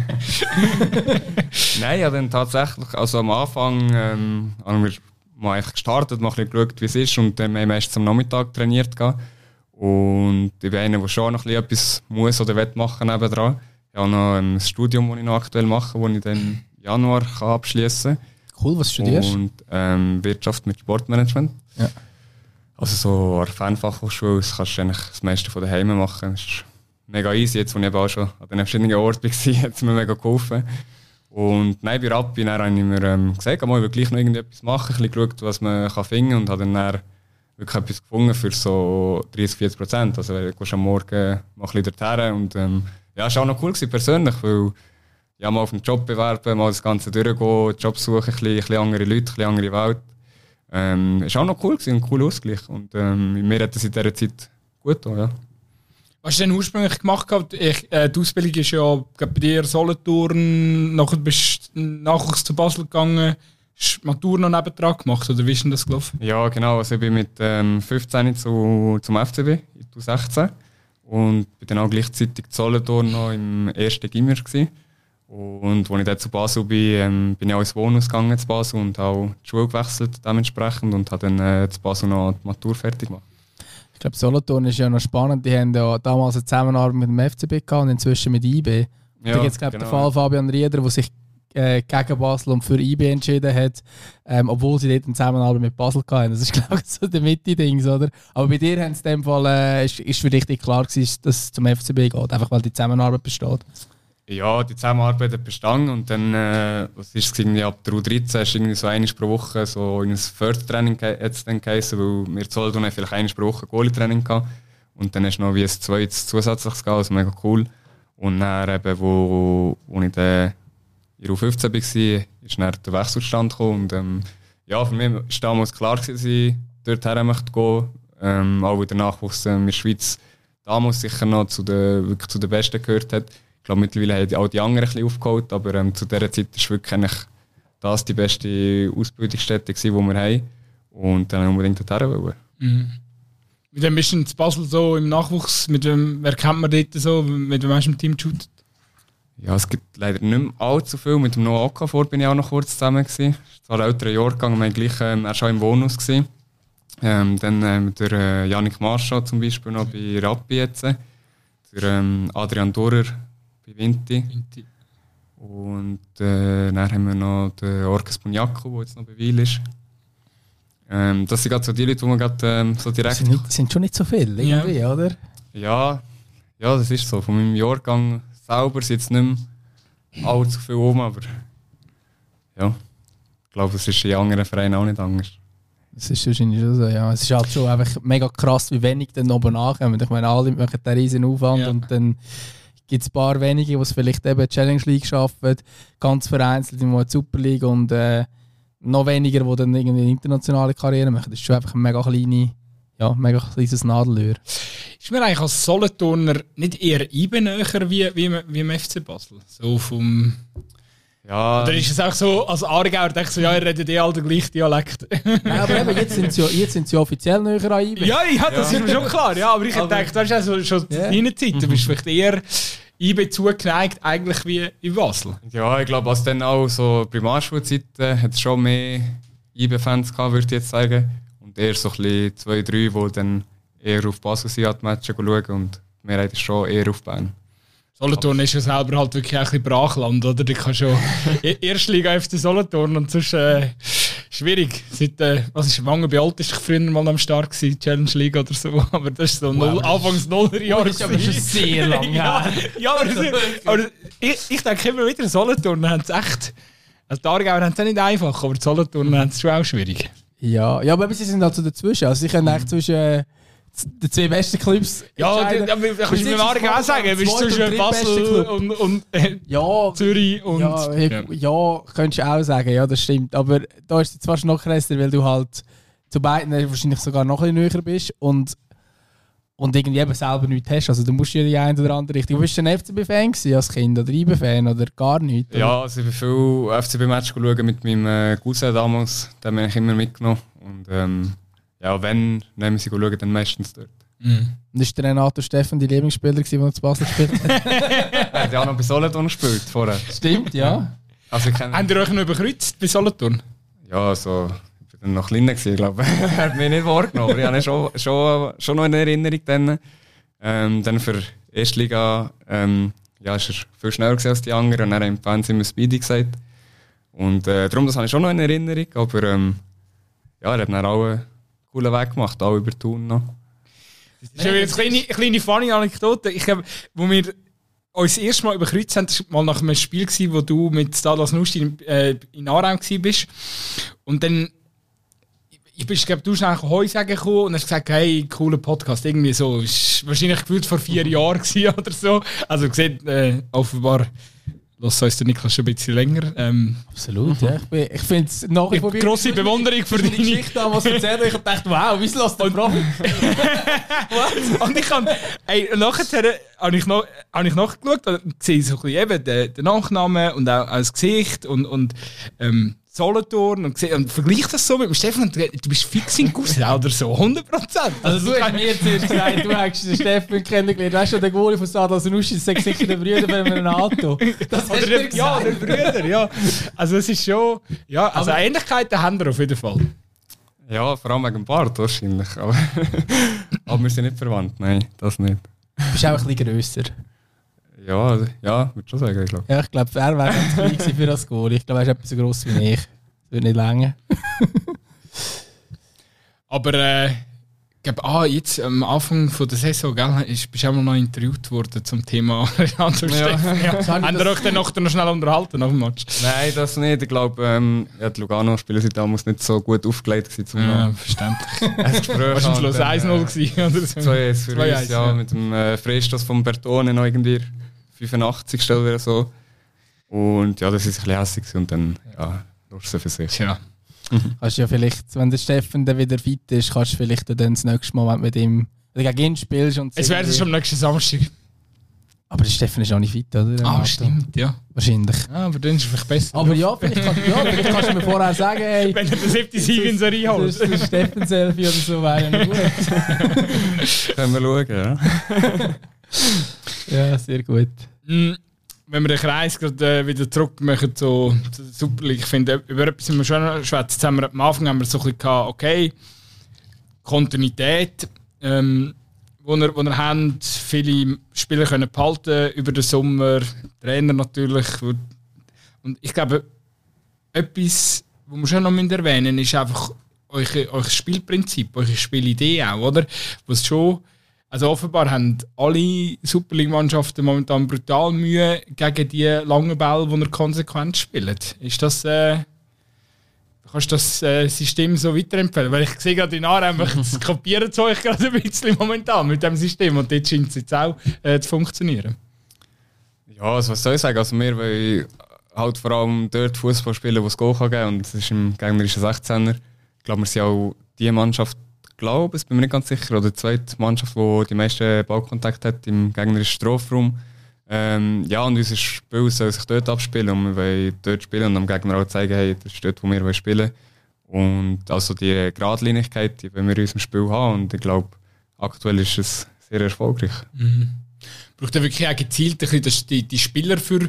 Nein, ja, dann tatsächlich, also am Anfang haben wir mal gestartet, mal ein bisschen geschaut, wie es ist und dann haben wir erst am Nachmittag trainiert. Und ich bin einer, der schon noch etwas muss oder will machen nebendran. Ich habe noch ein Studium, das ich noch aktuell mache, das ich dann im Januar abschließen kann. Cool, was studierst du? Und Wirtschaft mit Sportmanagement. Ja. Also so an der Fernfachhochschule, das kannst du eigentlich das meiste von daheim machen. Das ist mega easy, jetzt wo ich eben auch schon an den verschiedenen Orten war, hat es mir mega geholfen. Und nein, bei Rappi habe ich mir gesagt, ich will gleich noch irgendetwas machen, ein bisschen geschaut, was man finden kann und habe dann wirklich etwas gefunden für so 30-40%. Also du gehst am Morgen mal ein bisschen dorthin und ja, es war auch noch cool gewesen, persönlich, weil ja, mal auf den Job bewerben, mal das Ganze durchgehen, Job suchen, ein bisschen andere Leute, ein bisschen andere Welt. Es war auch noch cool gewesen, ein cooler Ausgleich und mir hat das in dieser Zeit gut getan, ja. Was hast du denn ursprünglich gemacht? Die Ausbildung ist ja bei dir Solothurn, nachher bist du Nachwuchs zu Basel gegangen. Hast du Matur noch nebendran gemacht, oder wie ist denn das gelaufen? Ja, genau. Also ich bin mit 15 zum FCB in 2016 und bin dann auch gleichzeitig zu Solothurn noch im ersten Gimmer gewesen. Und als ich dann zu Basel bin ich auch ins Wohnhaus gegangen zu Basel und auch die Schule gewechselt dementsprechend und habe dann zu Basel noch die Matur fertig gemacht. Ich glaube, Solothurn ist ja noch spannend. Die haben ja damals eine Zusammenarbeit mit dem FCB gehabt und inzwischen mit IB. Ja, da gibt es, glaube ich, den Fall Fabian Rieder, der sich gegen Basel und für IB entschieden hat, obwohl sie dort eine Zusammenarbeit mit Basel hatten. Das ist, glaube ich, so der Mitte-Dings, oder? Aber bei dir haben es in dem Fall ist für dich klar gewesen, dass es zum FCB geht, einfach weil die Zusammenarbeit besteht. Ja, die Zusammenarbeit hat bestanden und dann, was ist es, irgendwie ab der U13 ist irgendwie so einmal pro Woche so in ein Fördertraining jetzt dann geheißen, weil wir Solothurn vielleicht einmal pro Woche Goalie-Training hatten. Und dann ist noch wie ein zweites zusätzliches gegangen, also mega cool. Und dann eben, wo ich dann in der U15 war, ist dann der Wechsel zustande gekommen. Und ja, für mich war damals klar, dass ich dorthin möchte gehen. Auch in der Nachwuchs in der Schweiz damals sicher noch wirklich zu den Besten gehört hat. Ich glaube, mittlerweile haben auch die anderen ein bisschen aufgeholt, aber zu dieser Zeit war wirklich eigentlich das die beste Ausbildungsstätte, die wir haben. Und dann unbedingt dorthin wollen. Mhm. Mit wem bist du in Basel so im Nachwuchs? Wer kennt man dort so? Mit wem hast du im Team geshootet? Ja, es gibt leider nicht mehr allzu viel. Mit dem Noah Okafor bin ich auch noch kurz zusammen gewesen. Das war ein älterer Jahrgang, wir waren gleich erst schon im Bonus gewesen. Dann mit der Yannick Marschall zum Beispiel noch bei Rappi jetzt. Der Adrian Durer bei Vinti. Und dann haben wir noch den Orkes Bunyaku, der jetzt noch bei Wil ist. Das sind gerade so die Leute, die man gerade so direkt... Sind schon nicht so viele, irgendwie, oder? Ja, das ist so. Von meinem Jahrgang selber sind jetzt nicht mehr allzu viel um, aber ja, ich glaube, es ist in anderen Vereinen auch nicht anders. Das ist wahrscheinlich schon so, ja. Es ist halt schon einfach mega krass, wie wenig dann oben nachkommen. Ich meine, alle machen den riesen Aufwand und dann gibt es ein paar wenige, die es vielleicht eben Challenge League schaffen, ganz vereinzelt in der Super League und noch weniger, die dann irgendwie eine internationale Karriere machen. Das ist schon einfach ein mega kleines Nadelöhr. Ist mir eigentlich als Solothurner nicht eher näher wie im FC Basel? So vom... Ja. Oder ist es auch so, als Aargauer denke ich so, ja, ihr redet alle den gleichen Dialekt? Nein, aber eben, jetzt sind sie offiziell näher an IBE. Ja, das ist mir schon klar. Ja, aber ich hätte gedacht, das ist also schon zu deiner Zeit. Du bist vielleicht eher IBE zugeneigt eigentlich wie in Basel. Ja, ich glaube, als dann auch so Primarschulzeiten hat es schon mehr IBE-Fans gehabt, würde ich jetzt sagen. Und eher so ein bisschen 2, 3, die dann eher auf Basel sind, die Matches schauen. Und die Mehrheit ist schon eher auf Bern. Solothurn ist ja selber halt wirklich ein bisschen Brachland, oder? Du kannst schon Erstliga FC Solothurn und sonst schwierig. Seit, Wangen bei Alt ist ich früher mal am Start gewesen, Challenge League oder so, aber das ist so Anfangs 0er-Jahre. Das ist aber schon sehr lang her. Ja, aber ich denke immer wieder, Solothurn haben es echt, also die Aargauer haben es auch nicht einfach, aber die Solothurn haben es schon auch schwierig. Ja, aber sie sind halt so dazwischen, also sie können eigentlich zwischen die 2 besten Clubs. Ja, da kannst du mir Aargau auch sagen, bist du zwischen Basel und Zürich und... Ja, könntest du auch sagen, ja, das stimmt. Aber da ist es fast noch krasser, weil du halt zu beiden wahrscheinlich sogar noch ein bisschen näher bist und irgendwie eben selber nichts hast. Also du musst ja die eine oder andere Richtung. Du bist ein FCB-Fan als Kind oder IB-Fan oder gar nichts? Oder? Ja, also ich bin viel FCB-Match schauen mit meinem Cousin damals. Den habe ich immer mitgenommen. Und ja, wenn nehmen sie schauen, dann meistens dort. Und ist der Renato Steffen die Lieblingsspieler, der noch zu Basel gespielt hat? Er hat ja auch noch bei Solothurn gespielt vorher. Stimmt, ja. Also habt ihr euch noch überkreuzt bei Solothurn? Ja, also ich war dann noch kleiner, glaube ich. Er hat mich nicht wahrgenommen, aber ich habe ihn schon noch in Erinnerung. Dann für Erstliga ja, ist er viel schneller als die anderen und er hat im Fernsehen immer Speedy gesagt. Und darum, das habe ich schon noch in Erinnerung, aber ja, er hat dann auch coolen Weg gemacht, auch über Thun noch. Das ist eine kleine funny Anekdote. Ich glaube, wo wir uns das erste Mal überkreuzt haben, das war mal nach einem Spiel, wo du mit Stadas Nusti in Aarau warst. Und dann ich glaube, du hast nachher Heu sagen gekommen und hast gesagt, hey, cooler Podcast. Irgendwie so. Das war wahrscheinlich gefühlt vor 4 Jahren oder so. Also gesehen, offenbar lässt uns der Niklas schon ein bisschen länger. Absolut, ja. Ich finde es nach wie vor grosse Bewunderung für deine Geschichte damals erzählt. Ich habe gedacht, wow, wieso lässt der Profi? Und ich habe nachher habe ich nachgeschaut und sehe so ein bisschen eben den Nachnamen und auch das Gesicht und Solothurn und vergleiche das so mit dem Stefan. Du bist fix in Cousin oder so, 100%. Also du hast mir zuerst gesagt, du hast den Stefan kennengelernt. Weißt du, der Goalie von Stadas Nusti, das sagt sicher der Brüder bei einem Auto. Ja, der Brüder, ja. Also es ist schon... Ja, also aber Ähnlichkeiten haben wir auf jeden Fall. Ja, vor allem wegen dem Bart wahrscheinlich. Aber wir sind nicht verwandt, nein, das nicht. Du bist auch ein bisschen grösser. Ja, würde schon sagen, ich glaube. Ja, ich glaube, er wäre ganz klein für das Goal. Ich glaube, er ist etwas so gross wie ich. Das wird nicht länger. Aber glaube, jetzt am Anfang von der Saison, gell, bist du auch mal noch interviewt worden zum Thema Alejandro Steffen. Haben wir euch dann noch schnell unterhalten nach dem Match? Nein, das nicht. Ich glaube, die Lugano-Spieler sind damals nicht so gut aufgelegt gewesen. Verständlich. Das Gespräch Was war am Schluss 1-0 gewesen, oder so? 2-1 für uns, ja. Mit dem Freistoß von Bertone noch irgendwie 85. oder so. Und ja, das ist ein bisschen hässlich und dann, lust du für sich. Ja. Kannst ja vielleicht, wenn der Steffen dann wieder fit ist, kannst du vielleicht dann das nächste Mal, wenn du mit ihm gegen ihn spielst. Und es wäre schon am nächsten Samstag. Aber der Steffen ist auch nicht fit, oder? Stimmt, ja. Wahrscheinlich. Ja, aber dann ist es vielleicht besser. Aber ja, vielleicht kannst du mir vorher sagen, hey, wenn er den 7. Sieg in Serie holt. Das ist Steffen Selfie oder so, wäre ja noch gut. Können wir schauen, ja. Ja, sehr gut. Wenn wir den Kreis gerade wieder zurück machen zur Super League, ich finde, über etwas sind wir schon schwätzen. Jetzt haben wir am Anfang so ein bisschen gehabt, okay, Kontinuität, wo wir haben, viele Spieler können behalten über den Sommer, Trainer natürlich. Und ich glaube, etwas, was wir schon noch erwähnen müssen, ist einfach euer Spielprinzip, eure Spielidee auch, oder? Was schon, also offenbar haben alle Super League-Mannschaften momentan brutal Mühe gegen die langen Bälle, die ihr konsequent spielt. Ist das, kannst du das System so weiterempfehlen? Weil ich sehe gerade in Aarau, das kopieren zu euch gerade ein bisschen momentan mit dem System und dort scheint es jetzt auch zu funktionieren. Ja, also was soll ich sagen? Also wir wollen halt vor allem dort Fußball spielen, wo es Goal geben kann, und das ist im gegnerischen 16er. Ich glaube, wir sind auch die Mannschaft, ich bin mir nicht ganz sicher, oder die zweite Mannschaft, die die meisten Ballkontakte hat im gegnerischen Strafraum. Ja, und unser Spiel soll sich dort abspielen und wir wollen dort spielen und dem Gegner auch zeigen, hey, das ist dort, wo wir spielen wollen. Und also die Geradlinigkeit, die wollen wir in unserem Spiel haben, und ich glaube, aktuell ist es sehr erfolgreich. Braucht ja wirklich auch gezielt die Spieler für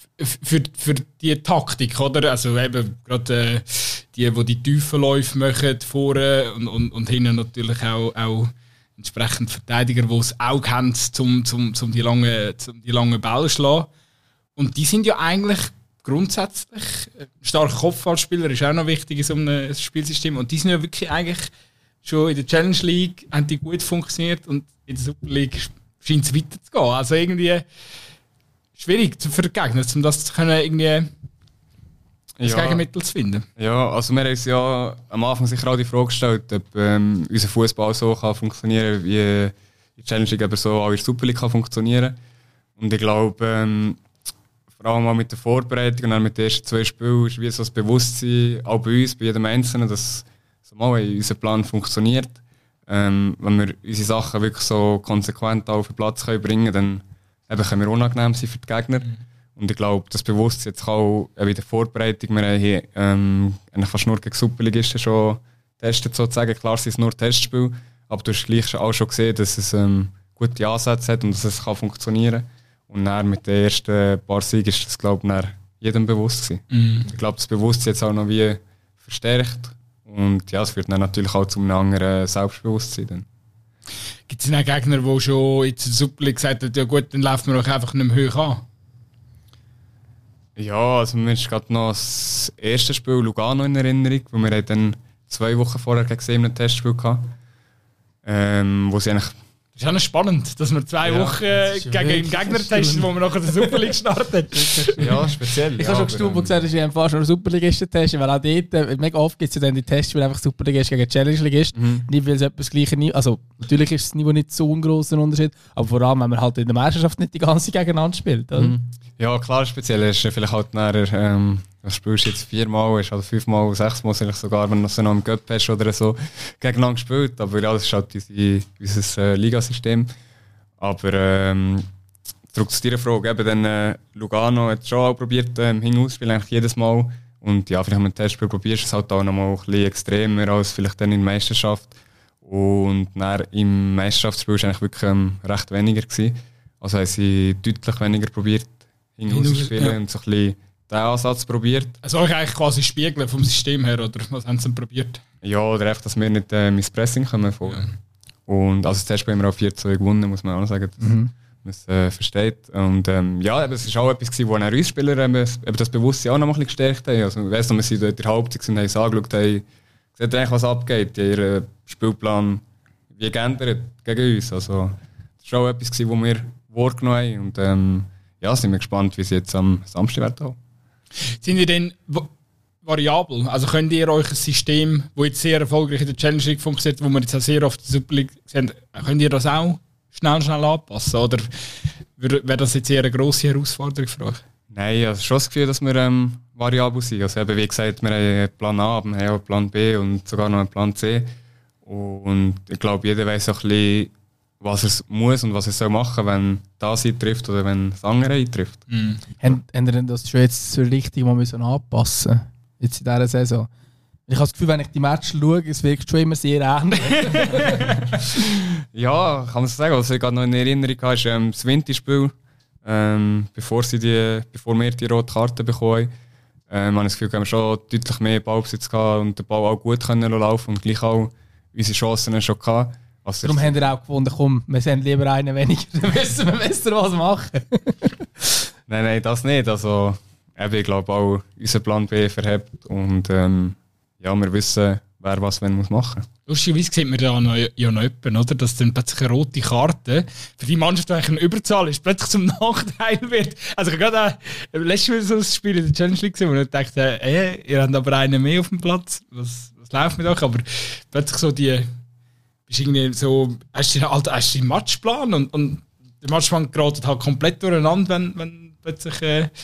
die Taktik, oder? Also eben gerade die Tiefenläufe machen vorne und hinten natürlich auch entsprechend Verteidiger, die das Auge haben, um die langen Bälle zu schlagen. Und die sind ja eigentlich grundsätzlich, starker Kopfballspieler ist auch noch wichtig in so einem Spielsystem, und die sind ja wirklich eigentlich schon in der Challenge League, haben die gut funktioniert, und in der Super League scheint es weiterzugehen. Also irgendwie schwierig für den Gegner, um das zu können, irgendwie das Gegenmittel zu finden. Ja, also wir haben uns ja am Anfang sicher auch die Frage gestellt, ob unser Fußball so kann funktionieren kann, wie die Challenge League aber so auch in der Super League kann funktionieren. Und ich glaube, vor allem auch mit der Vorbereitung und dann mit den ersten 2 Spielen ist wie so das Bewusstsein, auch bei uns, bei jedem Einzelnen, dass so mal unser Plan funktioniert. Wenn wir unsere Sachen wirklich so konsequent auf den Platz bringen können, dann können wir unangenehm sein für die Gegner. Und ich glaube, das Bewusstsein jetzt auch in der Vorbereitung, wir haben hier eigentlich fast nur gegen Superligisten schon getestet, sozusagen. Klar sind es nur Testspiele, aber du hast gleich auch schon gesehen, dass es gute Ansätze hat und dass es kann funktionieren kann. Und dann mit den ersten paar Siegen ist das, glaube ich, jedem bewusst gewesen. Ich glaube, das Bewusstsein jetzt auch noch wie verstärkt. Und ja, es führt dann natürlich auch zu einem anderen Selbstbewusstsein. Dann. Gibt es auch Gegner, die schon in der Super League gesagt haben, ja gut, dann laufen wir euch einfach nicht mehr hoch an? Ja, also mir ist gerade noch das erste Spiel Lugano in Erinnerung, wo wir dann 2 Wochen vorher gegen sie ein Testspiel hatten, wo sie eigentlich... Das ist auch noch spannend, dass wir 2 Wochen gegen einen Gegner testen, wo wir nachher der Super League starten. Ja, speziell. Ich habe schon gestaunt, wo gesagt hast, ich habe fast schon Superligisten testen, weil auch dort, mega oft gibt es ja dann die Tests, weil einfach Superligist gegen Challenge-Ligist. Nicht, weil es etwas gleiche Niveau, also natürlich ist das Niveau nicht so ein grosser Unterschied, aber vor allem, wenn man halt in der Meisterschaft nicht die ganze gegeneinander spielt. Oder? Ja, klar, speziell ist vielleicht halt nachher, das spielst du jetzt 4-mal, ist halt 5-mal, 6-mal vielleicht sogar, wenn du so noch im Cup hast oder so, gegeneinander gespielt. Aber ja, das ist halt unser Ligasystem. Aber zurück zu deiner Frage, eben dann Lugano hat schon auch probiert, hinauszuspielen, eigentlich jedes Mal. Und ja, vielleicht mit dem Testspiel probierst du es halt auch noch mal ein bisschen extremer als vielleicht dann in der Meisterschaft. Und dann im Meisterschaftsspiel war es eigentlich wirklich recht weniger gewesen. Also haben sie deutlich weniger probiert, hinauszuspielen und so ein bisschen den Ansatz probiert. Also euch eigentlich quasi spiegeln vom System her, oder was haben sie denn probiert? Ja, oder einfach, dass wir nicht ins Pressing kommen vor. Ja. Und also das Testspiel haben wir auch 4-2 gewonnen, muss man auch sagen, dass man es versteht. Und ja, es war auch etwas, wo auch uns Spieler eben das Bewusstsein auch noch ein bisschen gestärkt haben. Also ich weiss noch, wir sind dort in der Halbzeit und haben es angeschaut, haben gesehen, was abgeht. Ihren Spielplan wie geändert gegen uns. Also, das war auch etwas, was wir wahrgenommen haben. Und ja, sind wir gespannt, wie sie jetzt am Samstag werden. Sind ihr denn variabel? Also könnt ihr euch ein System, das jetzt sehr erfolgreich in der Challenge League funktioniert, wo wir jetzt auch sehr oft in der Super League sehen, könnt ihr das auch schnell anpassen? Oder wäre das jetzt eher eine grosse Herausforderung für euch? Nein, ich habe schon das Gefühl, dass wir variabel sind. Also eben, wie gesagt, wir haben einen Plan A, wir haben auch einen Plan B und sogar noch einen Plan C. Und ich glaube, jeder weiss auch ein bisschen, was er muss und was er soll machen, wenn das eintrifft oder wenn das andere eintrifft. Mhm. Haben ihr denn das schon jetzt so richtig mal anpassen müssen? Jetzt in dieser Saison? Ich habe das Gefühl, wenn ich die Matches schaue, es wirkt schon immer sehr ähnlich. Ja, kann man so sagen. Was ich gerade noch in Erinnerung habe, ist das Winterspiel. Bevor wir die rote Karte bekommen haben, habe ich das Gefühl, wir haben schon deutlich mehr Ballbesitz gehabt und den Ball auch gut können laufen und gleich auch unsere Chancen schon gehabt. Also darum haben wir auch gefunden, komm, wir sind lieber einen weniger, dann müssen wir besser was machen. Nein, das nicht. Also, ich glaube auch, unser Plan B verhebt und ja, wir wissen, wer was wenn muss machen. Lustigerweise sieht man da noch jemanden, oder? Dass dann plötzlich eine rote Karte für die Mannschaft, die eigentlich eine Überzahl ist, plötzlich zum Nachteil wird. Also ich habe gerade letztes Mal so ein Spiel in der Challenge League gesehen, wo ich dachte, ihr habt aber einen mehr auf dem Platz. Was läuft mit euch? Aber plötzlich so bist irgendwie so, hast du den Matchplan und der Matchplan gerät halt komplett durcheinander, wenn plötzlich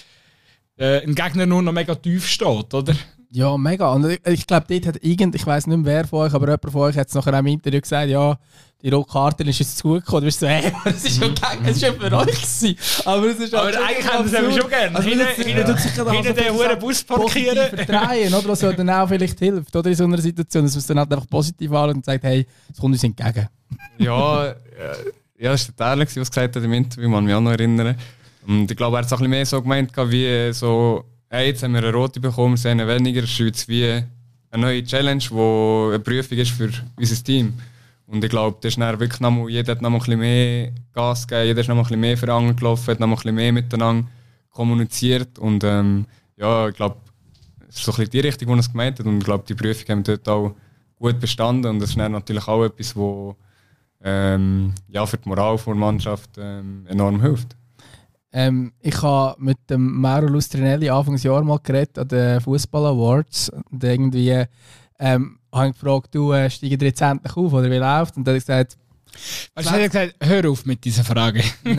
ein Gegner nur noch mega tief steht, oder? Ja, mega. Und ich glaube, dort hat ich weiss nicht mehr wer von euch, aber jemand von euch hat es nachher im Interview gesagt, ja, die rote Karte ist jetzt zugekommen. Du bist so, das ist schon für euch gewesen. Aber es ist aber eigentlich haben sie es schon gerne. Also hinter den hohen Bus parkieren. Verdrehen, oder? Was ja dann auch vielleicht hilft, oder? In so einer Situation, dass man es dann halt einfach positiv anschaut und sagt, hey, es kommt uns entgegen. Ja, das war der Ehrlich, was gesagt hat im Interview, man mich auch noch erinnern. Und ich glaube, er hat es auch ein bisschen mehr so gemeint, wie so, hey, jetzt haben wir eine rote bekommen, wir sehen weniger, es ist jetzt wie eine neue Challenge, die eine Prüfung ist für unser Team. Und ich glaube, das ist dann wirklich noch mal, jeder hat noch mal ein bisschen mehr Gas gegeben, jeder ist noch mal ein bisschen mehr voran gelaufen, hat noch mal ein bisschen mehr miteinander kommuniziert. Und ja, ich glaube, es ist so ein bisschen die Richtung, die er es gemeint hat. Und ich glaube, die Prüfung haben dort auch gut bestanden. Und das ist dann natürlich auch etwas, was ja, für die Moral der Mannschaft enorm hilft. Ich habe mit dem Mauro Lustrinelli Anfangsjahr mal geredet an den Fußball Awards und irgendwie habe ich gefragt, du steigst jetzt endlich auf oder wie läuft? Und dann hat er gesagt, hast du gesagt, hör auf mit dieser Frage? Nein.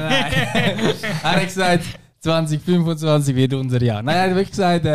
Er hat gesagt, 2025 wird unser Jahr. Nein, er hat wirklich gesagt,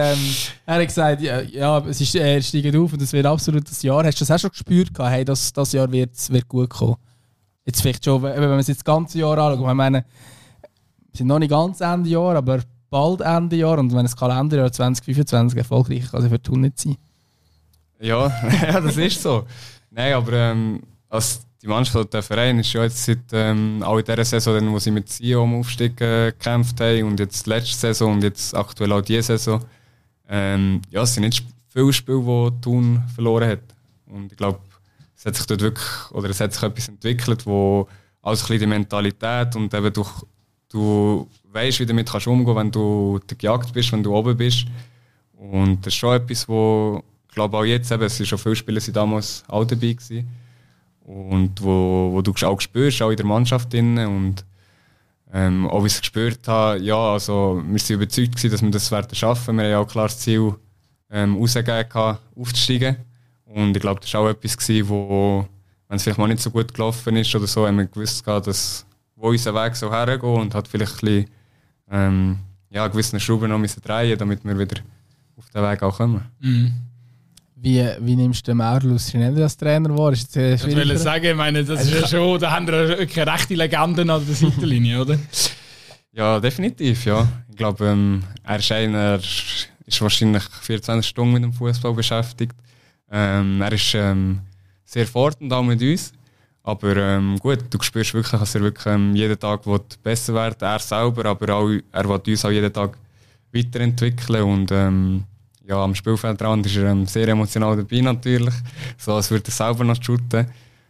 ja, es ist, er steigt auf und es wird absolut das Jahr. Hast du das auch schon gespürt? Hey, das Jahr wird gut kommen? Jetzt vielleicht schon, wenn man es jetzt das ganze Jahr anschaut, ich meine, wir sind noch nicht ganz Ende Jahr, aber bald Ende Jahr und wenn das Kalenderjahr 2025 erfolgreich kann, für Tun nicht sein. Ja, das ist so. Nein, aber also die Mannschaft, der Verein ist ja jetzt seit auch in dieser Saison, wo sie mit Sion um Aufstieg gekämpft haben und jetzt letzte Saison und jetzt aktuell auch diese Saison, ja, es sind nicht viele Spiele, die Thun verloren hat. Und ich glaube, es hat sich dort wirklich, oder es hat sich etwas entwickelt, wo also ein bisschen die Mentalität und eben du weißt, wie du damit umgehen kannst, wenn du gejagt bist, wenn du oben bist. Und das ist schon etwas, wo ich glaube auch jetzt, eben, es sind schon viele Spieler die damals auch dabei gewesen. Und wo du auch spürst, auch in der Mannschaft drin. Und auch wie ich es gespürt habe, ja, also wir waren überzeugt gewesen, dass wir das werden schaffen. Wir haben ja auch klar das Ziel rausgegeben, aufzusteigen. Und ich glaube, das war auch etwas gewesen, wo, wenn es vielleicht mal nicht so gut gelaufen ist oder so, haben wir gewusst, dass wo unser Weg so hergeht und hat vielleicht ein bisschen, ja, gewisse Schrauben noch müssen drehen, damit wir wieder auf den Weg auch kommen. Mhm. Wie nimmst du den Mauro Lustrinelli als Trainer wahr? Ich wollte sagen, ich meine, das ist ja schon, da haben wir wirklich rechte Legenden an der Seitenlinie, oder? Ja, definitiv, ja. Ich glaube, er ist wahrscheinlich 24 Stunden mit dem Fußball beschäftigt. Er ist sehr fordernd auch mit uns. Aber gut, du spürst wirklich, dass er wirklich jeden Tag besser wird, er selber, aber auch, er will uns auch jeden Tag weiterentwickeln und ja, am Spielfeldrand ist er sehr emotional dabei natürlich, so als würde er selber noch shooten.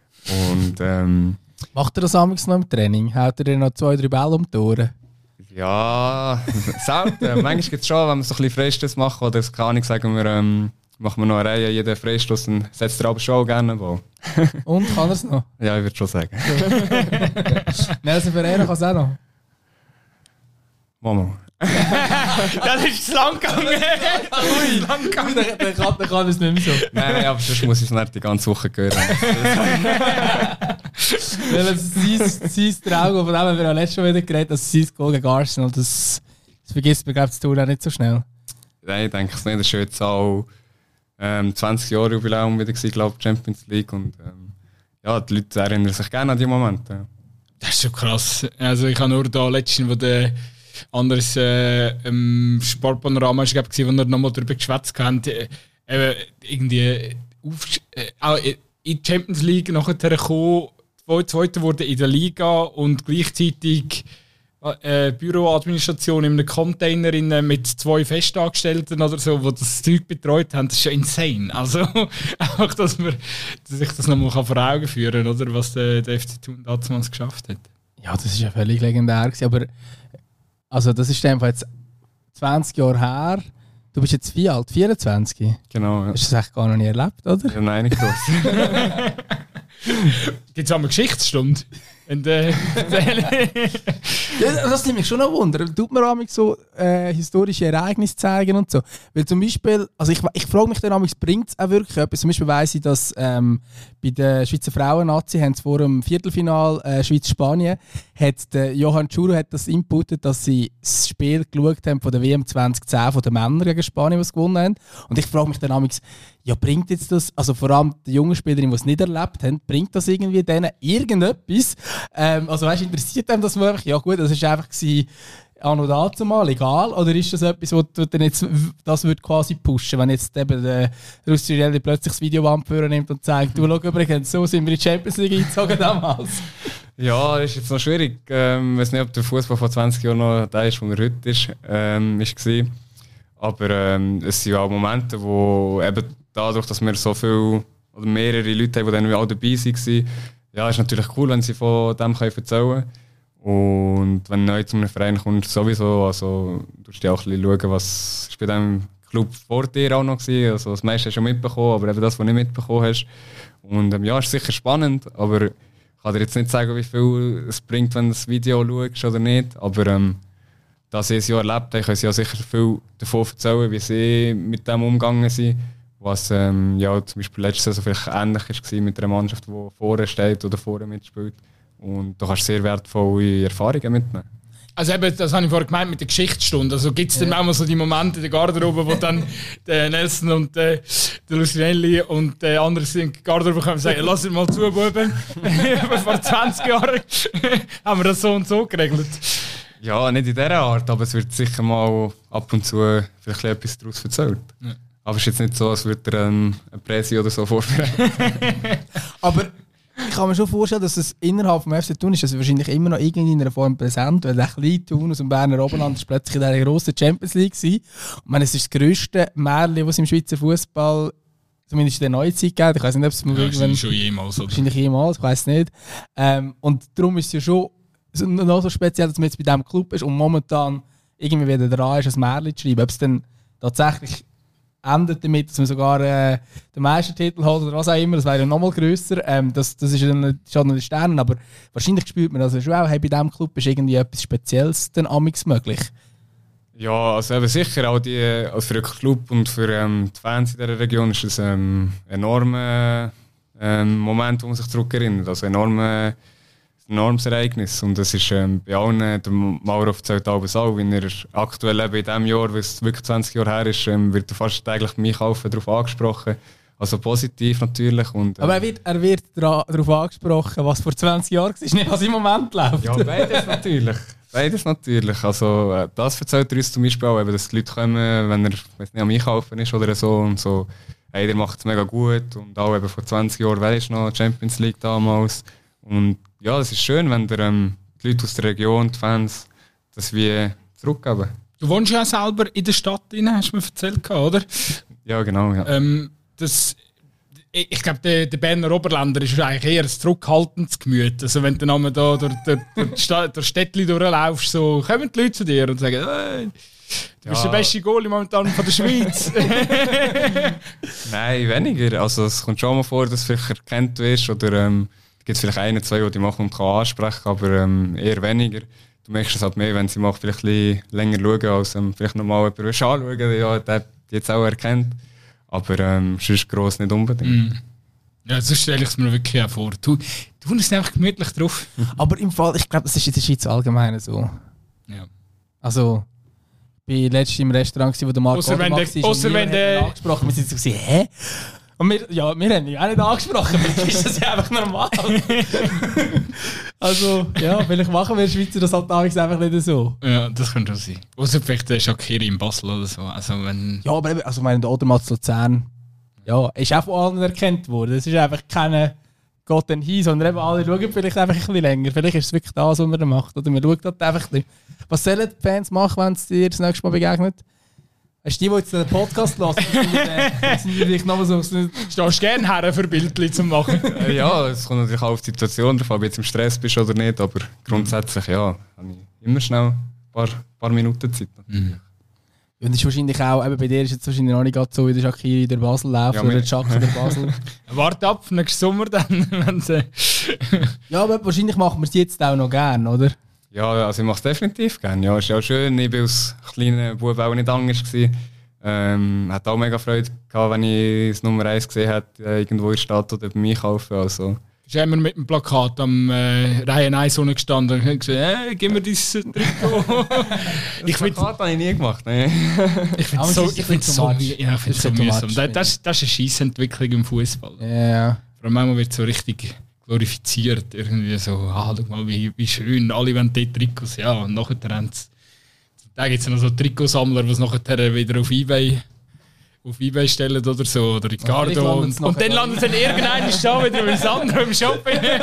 Und macht er das amigs noch im Training? Haut er dir noch 2-3 Bälle um die Ohren? Ja, selten. Manchmal gibt es schon, wenn wir so ein bisschen Freistoß machen oder das kann ich sagen, wir machen wir noch eine Reihe, jeden Freistoß, dann setzt er aber schon gerne einen Ball. Und kann er es noch? Ja, ich würde schon sagen. Nelson Ferreira kann es auch noch. Mama. Das ist zu lang gegangen. Dann kann es nicht mehr so. Nein, aber sonst muss ich es nicht die ganze Woche hören. Weil sein Traum, von dem haben wir auch letztes Mal wieder geredet, dass sein Goal gegen Arsenal, das vergisst man, glaube ich, das Tour auch nicht so schnell. Nein, ich denke es nicht. Das ist jetzt auch 20 Jahre Jubiläum wieder gewesen, glaube ich, Champions League. Und ja, die Leute erinnern sich gerne an die Momente. Ja. Das ist schon krass. Also ich habe nur da letztens, wo der anderes Sportpanorama war, wo wir nochmal darüber geschwätzt haben, irgendwie auch in die Champions League nachher gekommen, Zweiter wurde in der Liga und gleichzeitig Büroadministration in einem Container mit 2 Festangestellten oder so, die das Zeug betreut haben, das ist schon insane. Also einfach, dass ich das nochmal vor Augen führen kann, oder, was der FC Thun damals geschafft hat. Ja, das ist ja völlig legendär gewesen, aber also das ist einfach jetzt 20 Jahre her. Du bist jetzt wie alt? 24? Genau, ja. Hast du das echt gar noch nie erlebt, oder? Ja, nein, nicht groß. Gibt es auch eine Geschichtsstunde? Ja, das nimmt mich schon noch Wunder. Tut man auch so historische Ereignisse zeigen und so? Weil zum Beispiel, also ich frage mich dann, bringt es auch wirklich etwas? Zum Beispiel weiss ich, dass bei der Schweizer Frauen-Nazi haben sie vor dem Viertelfinal Schweiz-Spanien hat der Johann Tschuro hat das inputet, dass sie das Spiel geschaut haben von der WM 2010 von den Männern gegen Spanien, was gewonnen haben. Und ich frage mich dann ja, bringt jetzt das, also vor allem die jungen Spielerinnen, die es nicht erlebt haben, bringt das irgendwie denen irgendetwas? Also weißt, interessiert einem das wirklich? Ja gut, das war einfach anno dazumal egal, oder ist das etwas, was du dann jetzt, das würde quasi pushen, wenn jetzt eben der Russirelli plötzlich das Videoband nimmt und sagt, du schau übrigens, so sind wir in die Champions League eingezogen damals. Ja, das ist jetzt noch schwierig. Ich weiß nicht, ob der Fußball vor 20 Jahren noch der ist, wo er heute ist, war. Aber es sind auch Momente, wo eben dadurch, dass wir so viel oder mehrere Leute haben, die dann auch dabei waren, ja, ist natürlich cool, wenn sie von dem erzählen können. Und wenn du neu zu einem Verein kommst, sowieso, also du musst ja auch ein bisschen schauen, was ist bei diesem Club vor dir auch noch war. Also das meiste hast du schon mitbekommen, aber eben das, was du nicht mitbekommen hast. Und ja, ist sicher spannend, aber ich kann dir jetzt nicht sagen, wie viel es bringt, wenn du das Video schaust oder nicht. Aber da sie es ja erlebt haben, können sie ja sicher viel davon erzählen, wie sie mit dem umgegangen sind. Was ja, zum Beispiel letzte Saison vielleicht ähnlich war mit einer Mannschaft, die vorne steht oder vorne mitspielt. Und da kannst du sehr wertvolle Erfahrungen mitnehmen. Also eben, das habe ich vorhin gemeint mit der Geschichtsstunde. Also gibt es dann auch mal so die Momente in der Garderobe, wo dann der Nelson und der Lucinelli und der andere in die Garderobe kommen und sagen, lass es mal zu, Buben. Vor 20 Jahren haben wir das so und so geregelt. Ja, nicht in dieser Art, aber es wird sicher mal ab und zu vielleicht etwas daraus erzählt. Ja. Aber es ist jetzt nicht so, als würde er eine Präsi oder so vorbereiten. Aber ich kann mir schon vorstellen, dass es innerhalb des FC Thun ist, dass wahrscheinlich immer noch irgendwie in einer Form präsent, weil der kleine Thun aus dem Berner Oberland ist plötzlich in dieser grossen Champions League gewesen. Und ich meine, es ist das grösste Märchen, das es im Schweizer Fußball zumindest in der Neuzeit gibt. Ich weiß nicht, ob es irgendwann schon jemals, oder? Wahrscheinlich jemals, ich weiß nicht. Und darum ist es ja schon noch so speziell, dass man jetzt bei diesem Club ist und momentan irgendwie wieder dran ist, ein Märchen zu schreiben. Ob es dann tatsächlich endet damit, dass man sogar den Meistertitel hat oder was auch immer, das wäre ja nochmal grösser. Das ist dann schon die Sterne, aber wahrscheinlich spürt man das schon auch, hey, bei diesem Club ist irgendwie etwas Spezielles dann amigs möglich. Ja, also eben sicher auch also für den Club und für die Fans in dieser Region ist es ein enormer Moment, wo man sich zurückerinnert. Also ein enormes Ereignis. Und das ist bei allen, der Maurer erzählt auch, wenn er aktuell eben in diesem Jahr, weil es wirklich 20 Jahre her ist, wird er fast täglich bei mich darauf angesprochen. Also positiv natürlich. Und, aber er wird darauf angesprochen, was vor 20 Jahren war, nicht was im Moment läuft. Ja, beides natürlich. Beides natürlich. Also, das erzählt er uns zum Beispiel auch, dass die Leute kommen, wenn er nicht, am Einkaufen ist oder so. Und so, hey, der macht es mega gut. Und auch eben vor 20 Jahren, weisst du noch, Champions League damals. Und ja, es ist schön, wenn die Leute aus der Region, die Fans, das wie zurückgeben. Du wohnst ja auch selber in der Stadt rein, hast du mir erzählt, oder? Ja, genau. Ja. ich glaube, der Berner Oberländer ist eigentlich eher ein zurückhaltendes Gemüt. Also wenn du dann einmal da durch Städtchen durchlaufst, so kommen die Leute zu dir und sagen, du bist der beste Goalie momentan von der Schweiz. Nein, weniger. Also es kommt schon mal vor, dass du vielleicht erkannt wirst oder gibt es vielleicht einen, zwei, die dich machen und ansprechen kann, aber eher weniger. Du merkst es halt mehr, wenn sie mal vielleicht ein bisschen länger schauen, als vielleicht nochmal jemanden anschauen, ja, der jetzt auch erkennt. Aber sonst gross nicht unbedingt. Ja, so stelle ich es mir wirklich auch vor. Du bist einfach gemütlich drauf. Aber im Fall, ich glaube, das ist in der Schweiz allgemein so. Ja. Also, ich war letztens im Restaurant, wo der Marc Odermatt war. Ausser wenn der... angesprochen, wir sind so gewesen, hä? Und wir haben ihn auch nicht angesprochen, vielleicht ist das ja einfach normal. Also, ja, vielleicht machen wir Schweizer das halt einfach nicht so. Ja, das könnte schon sein. Ausser vielleicht der Shakiri in Basel oder so. Also, wenn... Ja, aber eben, also der Odermatt zu Luzern, ja, ist auch von allen erkannt worden. Es ist einfach keine Gott denn hin, sondern eben alle schauen vielleicht einfach ein bisschen länger. Vielleicht ist es wirklich das, was man da macht. Oder man schaut halt einfach ein bisschen. Was sollen die Fans machen, wenn es dir das nächste Mal begegnet? Hast du die jetzt den Podcast lassen? Sind die vielleicht noch so... Stehst du gerne her für Bildchen zu machen? Ja, es kommt natürlich auch auf die Situation drauf, ob du jetzt im Stress bist oder nicht, aber grundsätzlich ja, habe ich immer schnell ein paar Minuten Zeit. Und es ist wahrscheinlich auch, eben bei dir ist es wahrscheinlich noch nicht so, wie der Shakiri der Basel läuft oder der Chaka der Basel. Warte ab, nächsten Sommer dann. Ja, aber wahrscheinlich machen wir es jetzt auch noch gerne, oder? Ja, also ich mache es definitiv gerne. Ja, ist ja auch schön. Ich war als kleiner Bub auch nicht anders gewesen. Hat auch mega Freude gehabt, wenn ich das Nummer 1 gesehen habe, irgendwo in der Stadt oder bei mir kaufen. Also. Bist du immer mit dem Plakat am Reihe 1 gestanden und gesagt, gib mir dieses Trikot. Das Plakat habe ich nie gemacht. Nee. Ich finde es so mühsam. Das ist eine Scheissentwicklung im Fußball. Ja. Vor allem manchmal wird es so richtig glorifiziert. Irgendwie so, schau mal, wie schön, alle wollen die Trikots. Ja, und nachher haben sie... Da gibt es noch so Trikotsammler, die es nachher wieder auf Ebay stellen oder so, oder Ricardo. Und dann landet dann irgendeiner da wieder mit dem anderen im Shop.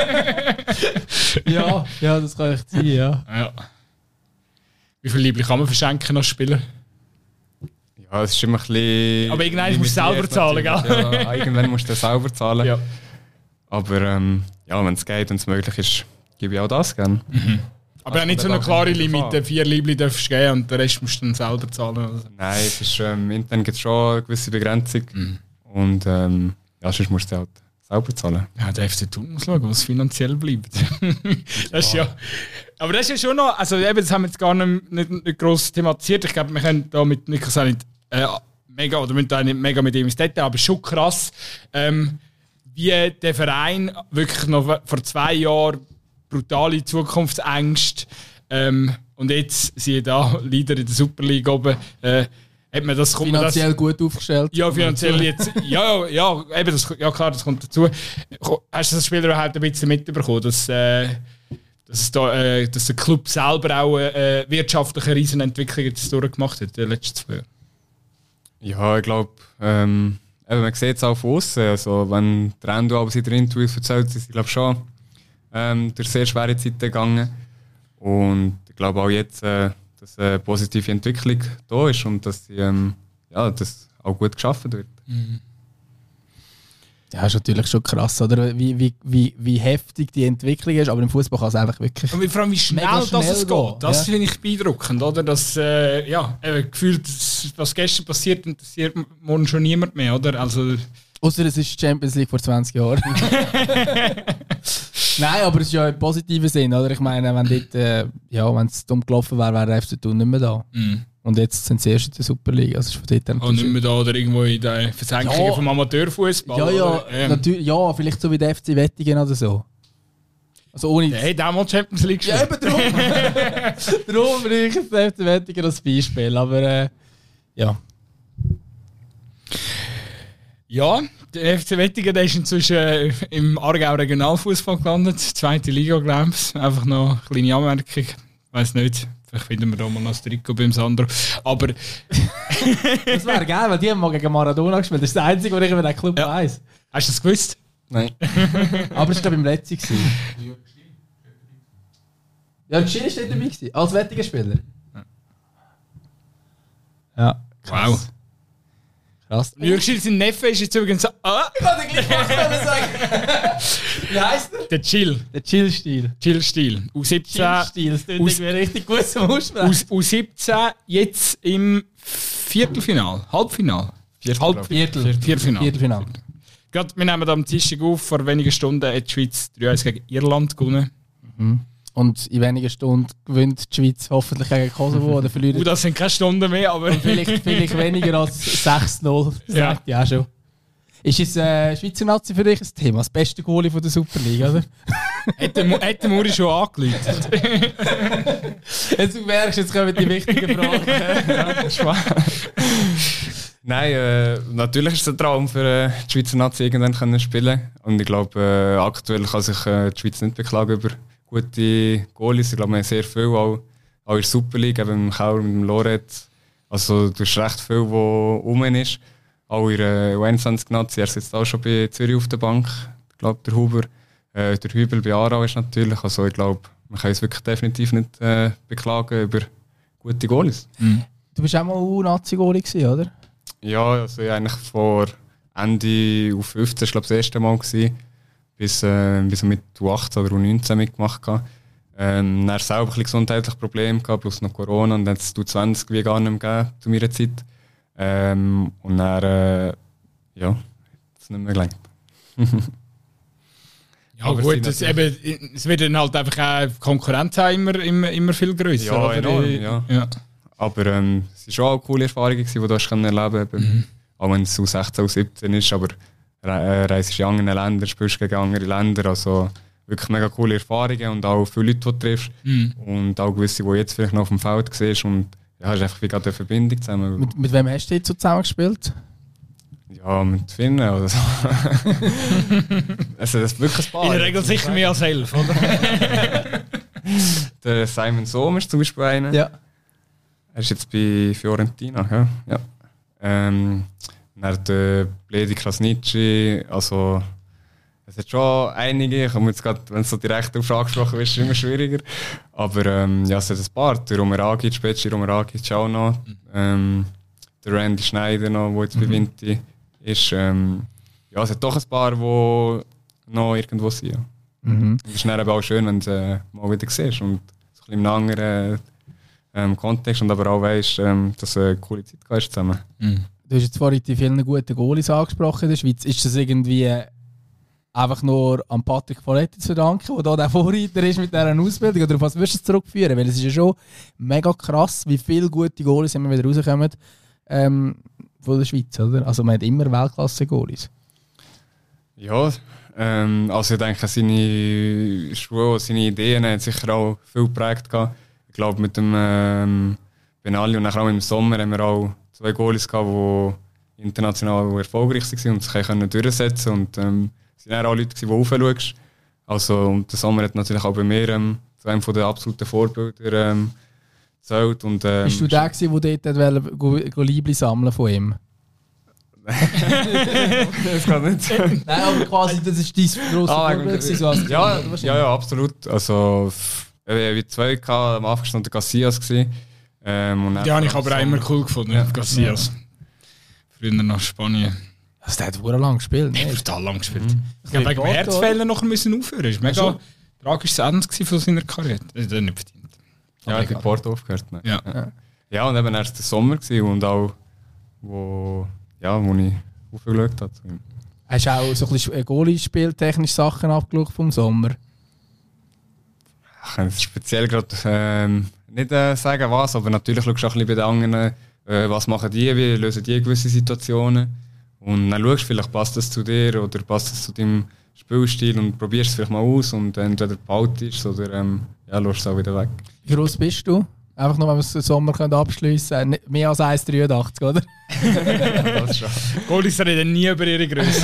ja, das kann echt sein, ja. Wie viel Liebling kann man verschenken als Spieler? Ja, es ist immer ein bisschen... Aber irgendwann musst du selber zahlen, gell? Ja, irgendwann musst du selber zahlen. Ja. Aber ja, wenn es geht und es möglich ist, gebe ich auch das gerne. Aber auch nicht so eine klare Limite, 4 Liebling darfst du geben und den Rest musst du dann selber zahlen. Oder so. Nein, es ist, intern gibt es schon eine gewisse Begrenzung. Und ja, sonst musst du halt selber zahlen. Ja, der FC Thun muss schauen, was finanziell bleibt. Das ist ja, aber das ist ja schon noch, also eben, das haben wir jetzt gar nicht gross thematisiert. Ich glaube, wir können da mit Niklas auch nicht mega, oder müssen da nicht mega mit ihm ins Detail, aber schon krass, wie der Verein wirklich noch vor 2 Jahren brutale Zukunftsängste und jetzt, siehe da, Leader in der Super League oben, hat man das... Finanziell gut aufgestellt. Ja, finanziell jetzt... Ja, eben, klar, das kommt dazu. Hast du das Spiel überhaupt ein bisschen mitbekommen, dass der Club selber auch eine wirtschaftliche Riesenentwicklung jetzt durchgemacht hat in den letzten 2 Jahren? Ja, ich glaube, man sieht es auch von außen. Also, wenn der Endo aber seit der Interviews erzählt, ist glaube schon durch sehr schwere Zeiten gegangen. Und ich glaube auch jetzt, dass eine positive Entwicklung da ist und dass das auch gut geschaffen wird. Ja, ist natürlich schon krass, oder? Wie heftig die Entwicklung ist, aber im Fußball kann es einfach wirklich. Und vor allem, wie schnell es geht. Das finde ich beeindruckend, oder? Dass, gefühlt, was gestern passiert, interessiert morgen schon niemand mehr, oder? Also, ausser es ist die Champions League vor 20 Jahren. Nein, aber es ist ja im positiven Sinn, oder? Ich meine, wenn wenn es dumm gelaufen wäre, wäre der FC Thun nicht mehr da. Und jetzt sind sie erst in der Super League. Also von dort nicht mehr da oder irgendwo in der Versenkung vom Amateurfußball. Natürlich, ja, vielleicht so wie der FC Wettingen oder so. Also ohne... Der hat auch mal Champions League gespielt. Ja, eben darum. Darum bringe ich den FC Wettingen als Beispiel. Aber ja. Ja, der FC Wettingen der ist inzwischen im Aargau Regionalfußball gelandet. 2. Liga, glaube ich. Einfach noch eine kleine Anmerkung. Ich weiss nicht. Vielleicht finden wir da mal ein Trikot beim Sandro. Aber... das wäre geil, weil die haben mal gegen Maradona gespielt. Das ist das Einzige, was ich über den Club weiss. Hast du das gewusst? Nein. Aber es war glaube ich im letzten. Ja, der Gschiri steht dabei gewesen, als Wettingen-Spieler. Ja. Wow. Krass. Jürg sein Neffe ist jetzt übrigens so... Ich kann dir gleich was sagen. Wie heisst er? Der Chill. Der Chill-Stil. Chill-Stil. U17... Chill-Stil, das klingt irgendwie richtig gut zum Aussprechen. U17 jetzt im Viertelfinal. Halbfinal. Viertelfinal. Gerade, wir nehmen am Dienstag auf, vor wenigen Stunden hat die Schweiz 3-1 gegen Irland gewonnen. Mhm. Und in wenigen Stunden gewinnt die Schweiz hoffentlich gegen Kosovo oder verliert. Das sind keine Stunden mehr, aber... vielleicht weniger als 6-0. Ja, schon. Ist es Schweizer Nazi für dich ein Thema? Das beste Goalie von der Superliga, oder? Hat der Muri schon angeleitet? Jetzt merkst du, jetzt kommen die wichtigen Fragen. Ja, das ist wahr. Nein, natürlich ist es ein Traum für die Schweizer Nazi irgendwann können spielen. Und ich glaube, aktuell kann sich die Schweiz nicht beklagen über gute Goalies. Ich glaube, wir haben sehr viel, auch in der Superliga, eben mit dem Kauer, mit dem Loret. Also du hast recht viel, was rum ist. Auch in der U21-Nazi, er sitzt auch schon bei Zürich auf der Bank. Ich glaube, der Huber. Der Hübel bei Aarau ist natürlich. Also ich glaube, man kann uns wirklich definitiv nicht beklagen über gute Goalies. Mhm. Du bist auch mal U-Nazi-Goalie gewesen, oder? Ja, also ich eigentlich vor Ende U15, ich glaube das erste Mal gewesen, bis mit U18 oder U19 mitgemacht habe. Dann selber ein bisschen gesundheitliche Probleme gehabt, plus noch Corona, und dann hat es U20 wie gar nicht mehr gegeben zu meiner Zeit. Und dann, ja, hat es nicht mehr gelangt. Ja, aber gut, es wird dann halt einfach auch die Konkurrenz immer viel grösser. Ja, enorm, ja. Aber es waren schon auch coole Erfahrungen, die du erleben konntest. Auch wenn es U16, U17 ist, aber reist in andere Länder, spielst gegen andere Länder. Also wirklich mega coole Erfahrungen und auch viele Leute, die du triffst. Und auch gewisse, die jetzt vielleicht noch auf dem Feld siehst. Und ja, hast einfach wie gerade eine Verbindung zusammen. Mit wem hast du jetzt so zusammen gespielt? Ja, mit Finnen oder so. Also das ist wirklich ein Paar. In der Regel sicher mehr als 11, oder? Der Simon Sohm ist zum Beispiel einer. Ja. Er ist jetzt bei Fiorentina. Ja. Dann der Bledi Krasnitschi. Also, es hat schon einige. Ich komme jetzt gerade, wenn es so direkt darauf angesprochen wird, ist es immer schwieriger. Aber ja, es hat ein paar. Der Romeragic, Spetschi Romeragic auch noch. Der Randy Schneider noch, der jetzt bei Vinti ist. Ja, es hat doch ein paar, die noch irgendwo sind. Ja. Es ist dann eben auch schön, wenn du mal wieder siehst und so ein bisschen in einem anderen Kontext und aber auch weißt, dass du eine coole Zeit hast zusammen. Du hast jetzt vorhin die vielen guten Goalies angesprochen in der Schweiz. Ist das irgendwie einfach nur an Patrick Folletti zu verdanken, der der Vorreiter ist mit dieser Ausbildung? Oder auf was würdest du es zurückführen? Weil es ist ja schon mega krass, wie viele gute Goalies immer wieder rauskommen von der Schweiz. Oder? Also man hat immer Weltklasse-Goalies. Ja, also ich denke, seine Schule, seine Ideen haben sicher auch viel geprägt gehabt. Ich glaube, mit dem Benali und dann auch im Sommer haben wir auch 2 Goalies gehabt, die international erfolgreich waren und sich durchsetzen konnten. Und es waren auch Leute, die aufschaust. Also, und der Sommer hat natürlich auch bei mir zu einem der absoluten Vorbilder gezählt. Bist du der gewesen, der dort Liebli sammeln von ihm? Das kann nicht sein. Nein, aber quasi, das ist dein grosses Vorbild. Ja, absolut. Also, wie 2 am Anfang stand der Casillas. Die habe ich aber auch immer cool gefunden, ja. Casillas. Früher nach Spanien. Also der hat sehr lange gespielt. Der hat brutal lang gespielt. Ich glaube, wegen Herzfehler noch müssen aufhören. Das war mega tragisches Ende von seiner Karriere. Das hat er nicht verdient. Ja, er hat Porto aufgehört. Ja, und eben erst der Sommer und auch, wo ich aufgeschaut habe. Hast du auch so ein bisschen Goalie-spieltechnische Sachen abgeschaut vom Sommer? Ich kann jetzt speziell gerade nicht sagen, was, aber natürlich schaust du auch ein bisschen bei den anderen, was machen die, wie lösen die gewisse Situationen. Und dann schaust du, vielleicht passt das zu dir oder passt das zu deinem Spielstil und probierst es vielleicht mal aus und entweder behaltest es oder lässt es auch wieder weg. Wie groß bist du? Einfach nur, wenn wir den Sommer abschliessen können. Mehr als 1,83, oder? Das schon. Goalies reden nie über ihre Größe.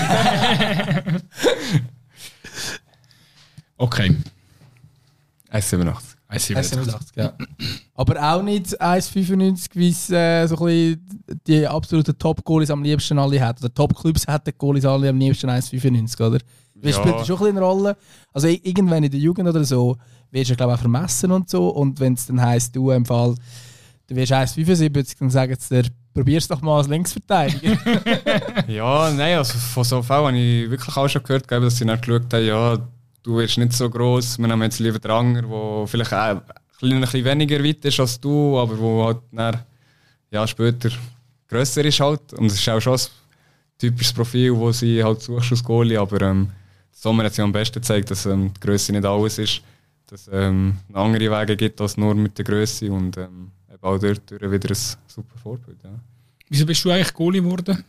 Okay. 1,87. 1,87, ja. Aber auch nicht 1,95, wie es so ein bisschen die absoluten Top-Goalies am liebsten alle haben. Oder Top-Clubs hätten Goalies alle am liebsten 1,95, oder? Das spielt schon ein bisschen eine Rolle. Also irgendwann in der Jugend oder so wirst du, glaube ich, auch vermessen und so. Und wenn es dann heisst, du im Fall, du wirst 1,75, dann sagen sie dir, probier's doch mal als Linksverteidiger. Ja, nein, also von so Fällen habe ich wirklich auch schon gehört, dass sie dann geschaut haben, ja, du wirst nicht so gross, wir haben jetzt lieber den Anger, der vielleicht auch ein bisschen weniger weit ist als du, aber wo halt dann, ja, später grösser ist halt. Und es ist auch schon ein typisches Profil, das sie halt suchst als Goalie, aber Sommer hat sich am besten gezeigt, dass die Grösse nicht alles ist, dass es andere Wege gibt als nur mit der Grösse und auch dort wieder ein super Vorbild. Ja. Wieso bist du eigentlich Goalie geworden?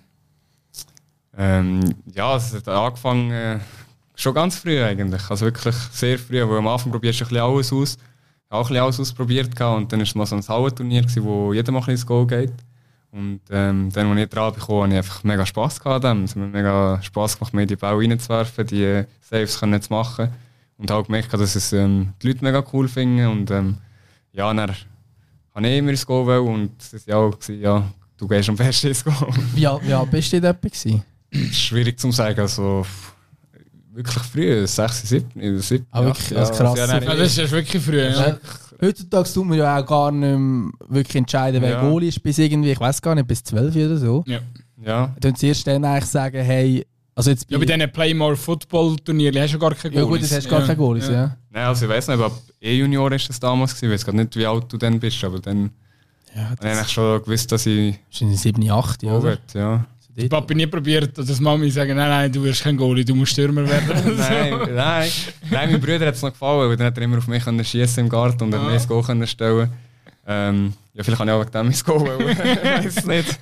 Ja, es hat angefangen schon ganz früh eigentlich, also wirklich sehr früh, weil am Anfang probierst du ein bisschen alles aus. Ich habe auch ein bisschen alles ausprobiert und dann war es mal so ein Hallenturnier, wo jeder mal ein bisschen ins Goal geht. Und dann, als ich dran bekam, hatte ich einfach mega Spass gehabt. Es hat mir mega Spass gemacht, mir die Bälle reinzuwerfen, die Saves zu machen. Und habe gemerkt, dass es die Leute mega cool finden. Und ja, dann habe ich immer ins Goal und es war auch, ja, du gehst am besten ins Goal. Ja, bist du dort gewesen? Das ist schwierig zu sagen, also wirklich früh, 6, 7. Aber wirklich, ja, krass. Ja, das ist wirklich früh. Ja. Heutzutage tut man ja auch gar nicht mehr wirklich entscheiden, wer Goalie ist, bis irgendwie, ich weiß gar nicht, bis 12 oder so. Ja. Dann zuerst dann eigentlich sagen, hey, also jetzt bei diesen Play More Football Turnieren hast du gar keine Goalies. Ja gut, das hast du gar keine Goalies, ja. Nein, also ich weiss nicht, aber E-Junior war das damals, ich weiß gar nicht, wie alt du dann bist, aber dann habe ich eigentlich schon gewusst, dass ich... Wahrscheinlich 7, 8, oder? Ja. Der Papi nie probiert, dass Mami sagen, nein, du wirst kein Goalie, du musst Stürmer werden. nein, mein Bruder hat es noch gefallen, weil dann hat er immer auf mich schießen im Garten und mir das Goal stellen. Ja, vielleicht kann ich auch wegen dem ins Goal, ich weiß es nicht.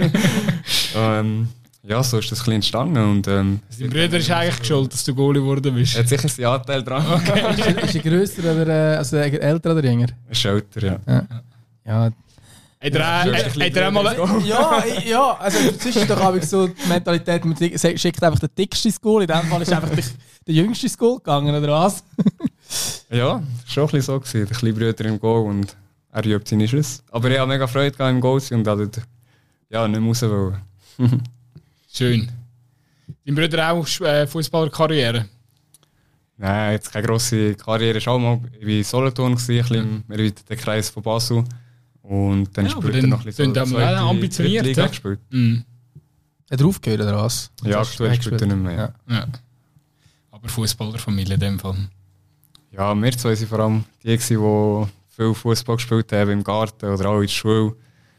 Ja, so ist das ein bisschen entstanden. Und, dein Bruder ist eigentlich schuld, dass du Goalie geworden bist. Er hat sicher seinen Anteil dran. Okay. Ist er grösser oder also älter oder jünger? Er ist älter, ja. Hat er auch mal... Ja, also sonst ist doch auch so die Mentalität, man schickt einfach den dicksten ins Goal, in dem Fall ist einfach der jüngste ins Goal gegangen, oder was? Ja, schon ein bisschen so gewesen, der kleine Bruder im Goal und er übt seine Schüsse. Aber ich habe mega Freude im Goal und dort, ja, nicht raus wollen. Schön. Dein Bruder auch Fußballerkarriere? Nein, jetzt keine grosse Karriere, ich war auch mal bei Solothurn, ein bisschen im Kreis von Basel. Und dann spielt er noch ein bisschen so ambitioniert Liga gespielt. Hat er aufgehört oder was? Ja, aktuell spielt er nicht mehr. Ja. Aber Fußballerfamilie in dem Fall. Ja, wir zwei sind vor allem die, die viel Fußball gespielt haben im Garten oder auch in der Schule.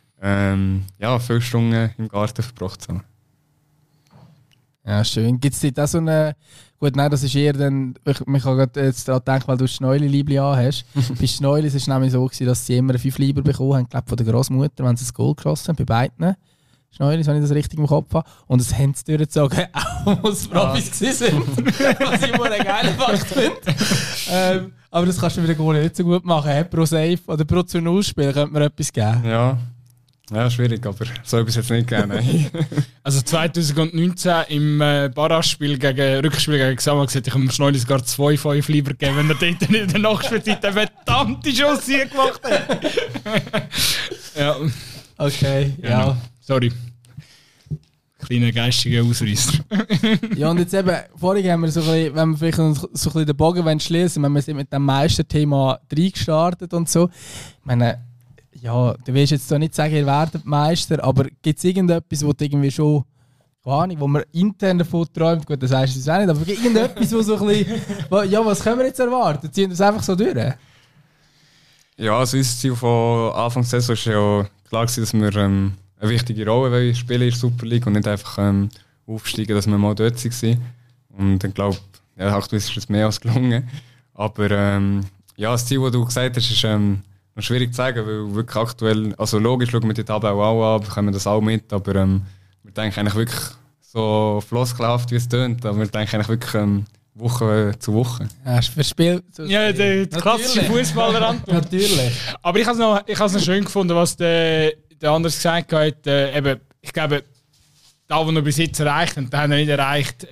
Ja, viele Stunden im Garten verbracht haben. Ja, schön. Gibt es da so eine... Gut, nein, das ist eher dann... Ich habe jetzt daran gedacht, weil du Schneuli-Liebli hast. Bei Schneuli war es nämlich so, dass sie immer 5 Lieber bekommen haben, glaube von der Großmutter, wenn sie das Goal geschossen haben, bei beiden Schneulis, wenn ich das richtig im Kopf habe. Und das haben sie durchgezogen, auch als Profis gewesen sind. Was ich immer einen geilen Fakt finde. Aber das kannst du mit der Goalie nicht so gut machen. Pro Save oder pro zu 0 Spiel könnte man etwas geben. Ja, schwierig, aber so etwas jetzt nicht gerne. Also 2019 im Barrage-Spiel Rückspiel gegen Xamax gesagt, ich habe dem Schneulis sogar 2-5 lieber gegeben, wenn er dort in der Nachspielzeit eine verdammte Chance gemacht hat. Ja. Okay, ja. Sorry. Kleiner geistiger Ausreißer. Ja, und jetzt eben, vorhin haben wir so ein bisschen, wenn wir vielleicht so ein bisschen den Bogen schließen, wenn wir sind mit dem Meisterthema reingestartet und so. Ich meine, ja, du willst jetzt zwar nicht sagen, ihr werdet Meister, aber gibt es irgendetwas, wo du irgendwie schon, keine Ahnung, wo man intern davon träumt, gut, das heißt es auch nicht, aber irgendetwas, wo so ein bisschen, ja, was können wir jetzt erwarten? Ziehen wir das einfach so durch? Ja, also unser Ziel von Anfang der Saison war ja klar, dass wir eine wichtige Rolle spielen in der Super League und nicht einfach aufsteigen, dass wir mal dort waren. Und ich glaube, ja, aktuell ist es mehr als gelungen. Aber ja, das Ziel, das du gesagt hast, ist noch schwierig zu sagen, weil wirklich aktuell, also logisch schauen wir die Tabelle auch an, bekommen das auch mit, aber wir denken eigentlich wirklich so floskelhaft, wie es tönt, aber wir denken eigentlich wirklich Woche zu Woche. Ja, für Spiel zu Spiel. Ja, die klassische Fußballer-Antwort. Natürlich. Aber ich habe es noch schön gefunden, was der Anders gesagt hat. Eben, ich glaube, da, wo er bis jetzt erreicht hat, hat er nicht erreicht,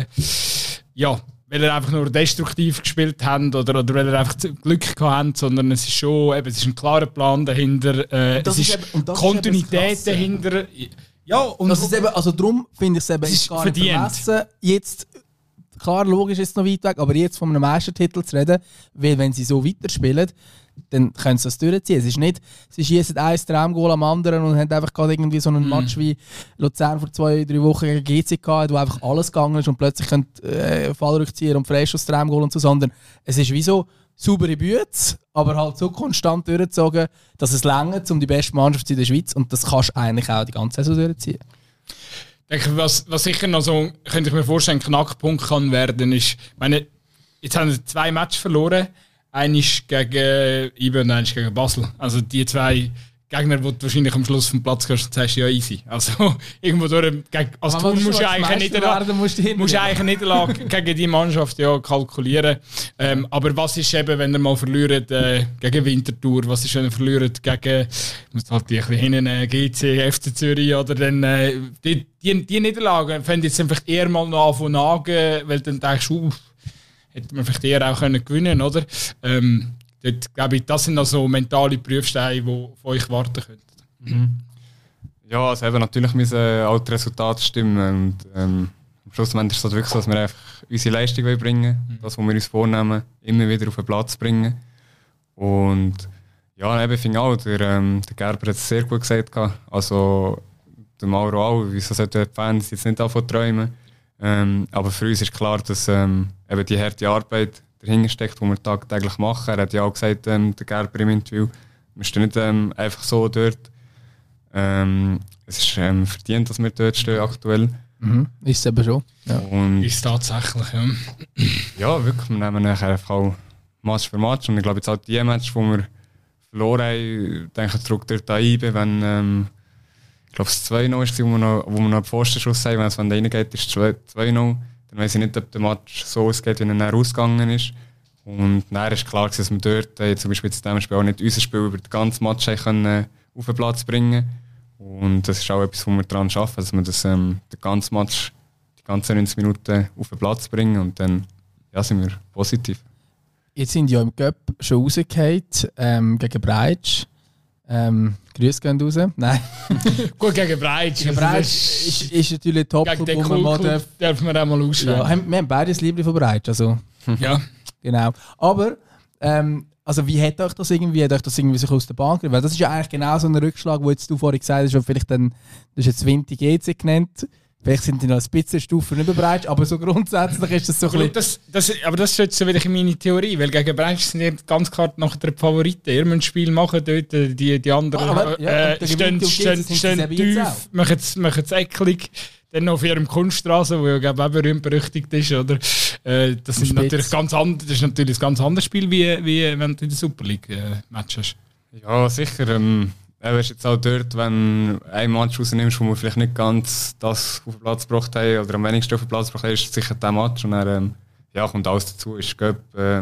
ja, weil er einfach nur destruktiv gespielt hat oder weil er einfach Glück gehabt hat, sondern es ist schon, eben, es ist ein klarer Plan dahinter, es ist Kontinuität dahinter. Ja, und das ist eben, also darum finde ich es eben ist gar nicht vermessen, jetzt klar, logisch ist es noch weit weg, aber jetzt von einem Meistertitel zu reden, weil wenn sie so weiterspielen, dann können sie das durchziehen. Es ist nicht, sie schießen ein Traumgoal am anderen und haben einfach gerade irgendwie so einen Match wie Luzern vor 2-3 Wochen gegen GC gehabt, wo einfach alles gegangen ist und plötzlich können Fallrückzieher und Freischuss Traumgoal und so, sondern es ist wie so saubere Bütze, aber halt so konstant durchgezogen, dass es reicht, um die beste Mannschaft in der Schweiz, und das kannst du eigentlich auch die ganze Saison durchziehen. Ich denke, was sicher noch so, könnte ich mir vorstellen, ein Knackpunkt kann werden, ist, ich meine, jetzt haben sie 2 Matches verloren. Eines gegen IBE und eines gegen Basel. Also die 2 Gegner, die du wahrscheinlich am Schluss vom Platz gehst und sagst, ja easy. Also irgendwo durch, als Thun musst du eigentlich eine Niederlage gegen die Mannschaft ja kalkulieren. Aber was ist eben, wenn ihr mal verliert gegen Winterthur? Was ist, wenn ihr verliert gegen, muss halt die ein bisschen hinten, GC, FC Zürich, oder dann die Niederlage fände ich jetzt einfach eher mal noch von nagen, weil dann denkst du, hätte man vielleicht eher auch gewinnen können, oder? Dort, glaube ich, das sind also mentale Prüfsteine, die von euch warten könnten. Ja, also eben, natürlich müssen auch die Resultate stimmen. Und, am Schluss ist es wirklich so, dass wir einfach unsere Leistung bringen wollen, das, was wir uns vornehmen, immer wieder auf den Platz bringen. Und ja, eben, ich finde auch, der Gerber hat es sehr gut gesagt. Also, der Mauro auch, wieso sollten die Fans jetzt nicht davon träumen? Aber für uns ist klar, dass eben die harte Arbeit dahinter steckt, die wir tagtäglich machen. Er hat ja auch gesagt, der Gerber im Interview, wir stehen nicht einfach so dort. Es ist verdient, dass wir dort stehen aktuell. Ist es eben schon. Ja. Ist tatsächlich, ja. Ja, wirklich. Wir nehmen nachher einfach auch Match für Match. Und ich glaube, jetzt auch die Match, die wir verloren haben, denke ich zurück dort an IBE, wenn ich glaube, es 2-0 war, wo wir noch den Pfostenschuss haben. Wenn es von denen geht, ist es 2-0. Dann weiss ich nicht, ob der Match so ausgeht, wie er dann ausgegangen ist. Und dann ist klar, dass wir dort zum Beispiel in diesem Spiel auch nicht unser Spiel über den ganzen Match können, auf den Platz bringen. Und das ist auch etwas, wo wir daran arbeiten, dass wir das, den ganzen Match, die ganzen 90 Minuten auf den Platz bringen. Und dann sind wir positiv. Jetzt sind ja im Cup schon rausgefallen gegen Breitsch. Grüße gehen raus. Nein. Gut, gegen Breitsch. Gegen Breitsch ist natürlich top. Gegen den Cool dürfen wir auch mal ausschauen. Ja, wir haben beide das Liebling von Breitsch. Also. Ja. Genau. Aber, also wie hat euch das irgendwie sich aus der Bahn gerissen? Weil das ist ja eigentlich genau so ein Rückschlag, wo jetzt du vorhin gesagt hast, und vielleicht dann, du hast jetzt Winti GC genannt. Vielleicht sind die noch ein bisschen Stufen über Breitsch, aber so grundsätzlich ist das so ein bisschen... Aber das ist jetzt so wieder meine Theorie, weil gegen Breitsch sind die ganz klar nachher die Favoriten. Ihr müsst ein Spiel machen, dort die anderen stehen tief, machen es ecklig. Dann noch auf ihrem Kunststraße, wo ja auch berühmt-berüchtigt ist. Oder? Das ist natürlich ein ganz anderes Spiel, wie wenn du in der Super League Match hast. Ja, sicher. Er ist jetzt auch dort, wenn du einen Match rausnimmst, wo wir vielleicht nicht ganz das auf den Platz gebracht haben oder am wenigsten auf den Platz gebracht haben, ist sicher der Match. Und dann kommt alles dazu. Ist Göpp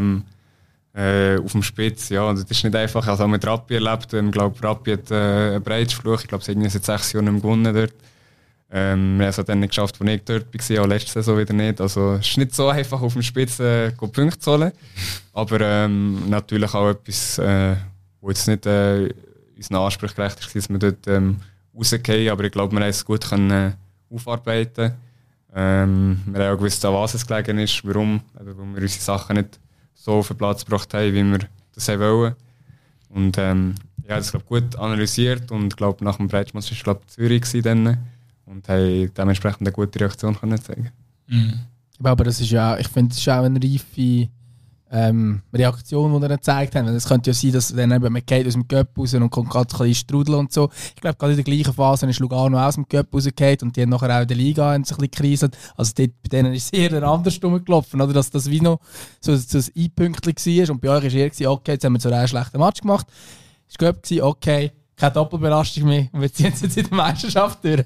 auf dem Spitz. Ja, das ist nicht einfach. Also auch mit Rappi erlebt. Ich glaube, Rappi hat einen Breitschfluch. Ich glaube, es ist seit 6 Jahren nicht mehr gewonnen dort. Wir haben es dann nicht geschafft, als ich dort war, auch letzte Saison wieder nicht. Also es ist nicht so einfach, auf dem Spitz Punkte zu holen. Aber natürlich auch etwas, wo jetzt nicht unseren Ansprüchen gerecht ist, dass wir dort rausgehen. Aber ich glaube, wir haben es gut aufarbeiten. Wir haben auch gewusst, an was es gelegen ist, warum. Weil wir unsere Sachen nicht so auf den Platz gebracht haben, wie wir das wollen. Und das glaube gut analysiert und ich glaube, nach dem Breitschmatch war Zürich dann. Und haben dementsprechend eine gute Reaktion können zeigen. Aber das ist ja, ich finde, das ist auch eine reife Reaktion, die er gezeigt hat. Es könnte ja sein, dass dann eben, man geht aus dem Cup raus und kommt gerade ein bisschen Strudel und so. Ich glaube, gerade in der gleichen Phase ist Lugano aus dem Cup rausgefallen und die haben nachher auch in der Liga ein bisschen gekriselt. Also dort, bei denen ist es eher anders gelaufen, oder? Dass das wie noch so ein Einpünktchen war. Und bei euch war eher, okay, jetzt haben wir so einen schlechten Match gemacht. Es war Cup, okay, keine Doppelbelastung mehr und wir ziehen jetzt in der Meisterschaft durch.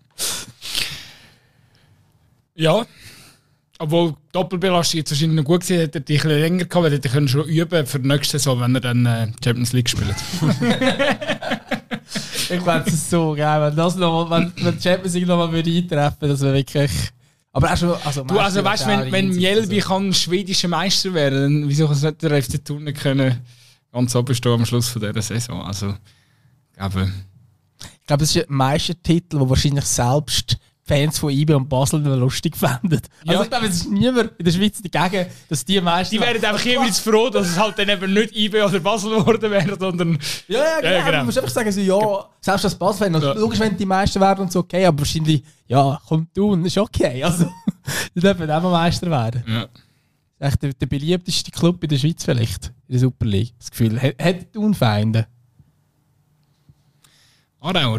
Ja, obwohl die Doppelbelastung jetzt wahrscheinlich noch gut gewesen, hätte er die ein bisschen länger gehabt, hätte er schon üben für die nächste Saison, wenn er dann Champions League spielt. Ich glaube, das ist so geil, wenn die Champions League nochmal eintreffen würde, das wäre wirklich... Aber auch schon, weißt du, wenn Mjällby kann schwedischer Meister werden, dann wieso sollte der FC Thun nicht können ganz oben stehen am Schluss von dieser Saison? Also, ich glaube, das ist ein Meistertitel, der wahrscheinlich selbst Fans von IB und Basel noch lustig fänden. Ja. Also ich glaube, es ist niemand in der Schweiz dagegen, dass die meisten... Die wären einfach jeweils froh, dass es halt dann eben nicht IB oder Basel geworden wäre, sondern... Ja, genau. Du musst einfach sagen, so, ja, selbst als Basel-Fan, also, logisch, wenn die meisten werden und so, okay, aber wahrscheinlich, ja, kommt Thun, ist okay. Also, die dürfen auch mal Meister werden. Ja. Das ist echt der beliebteste Club in der Schweiz vielleicht, in der Super League. Das Gefühl, hat Thun Feinde? Aarauer.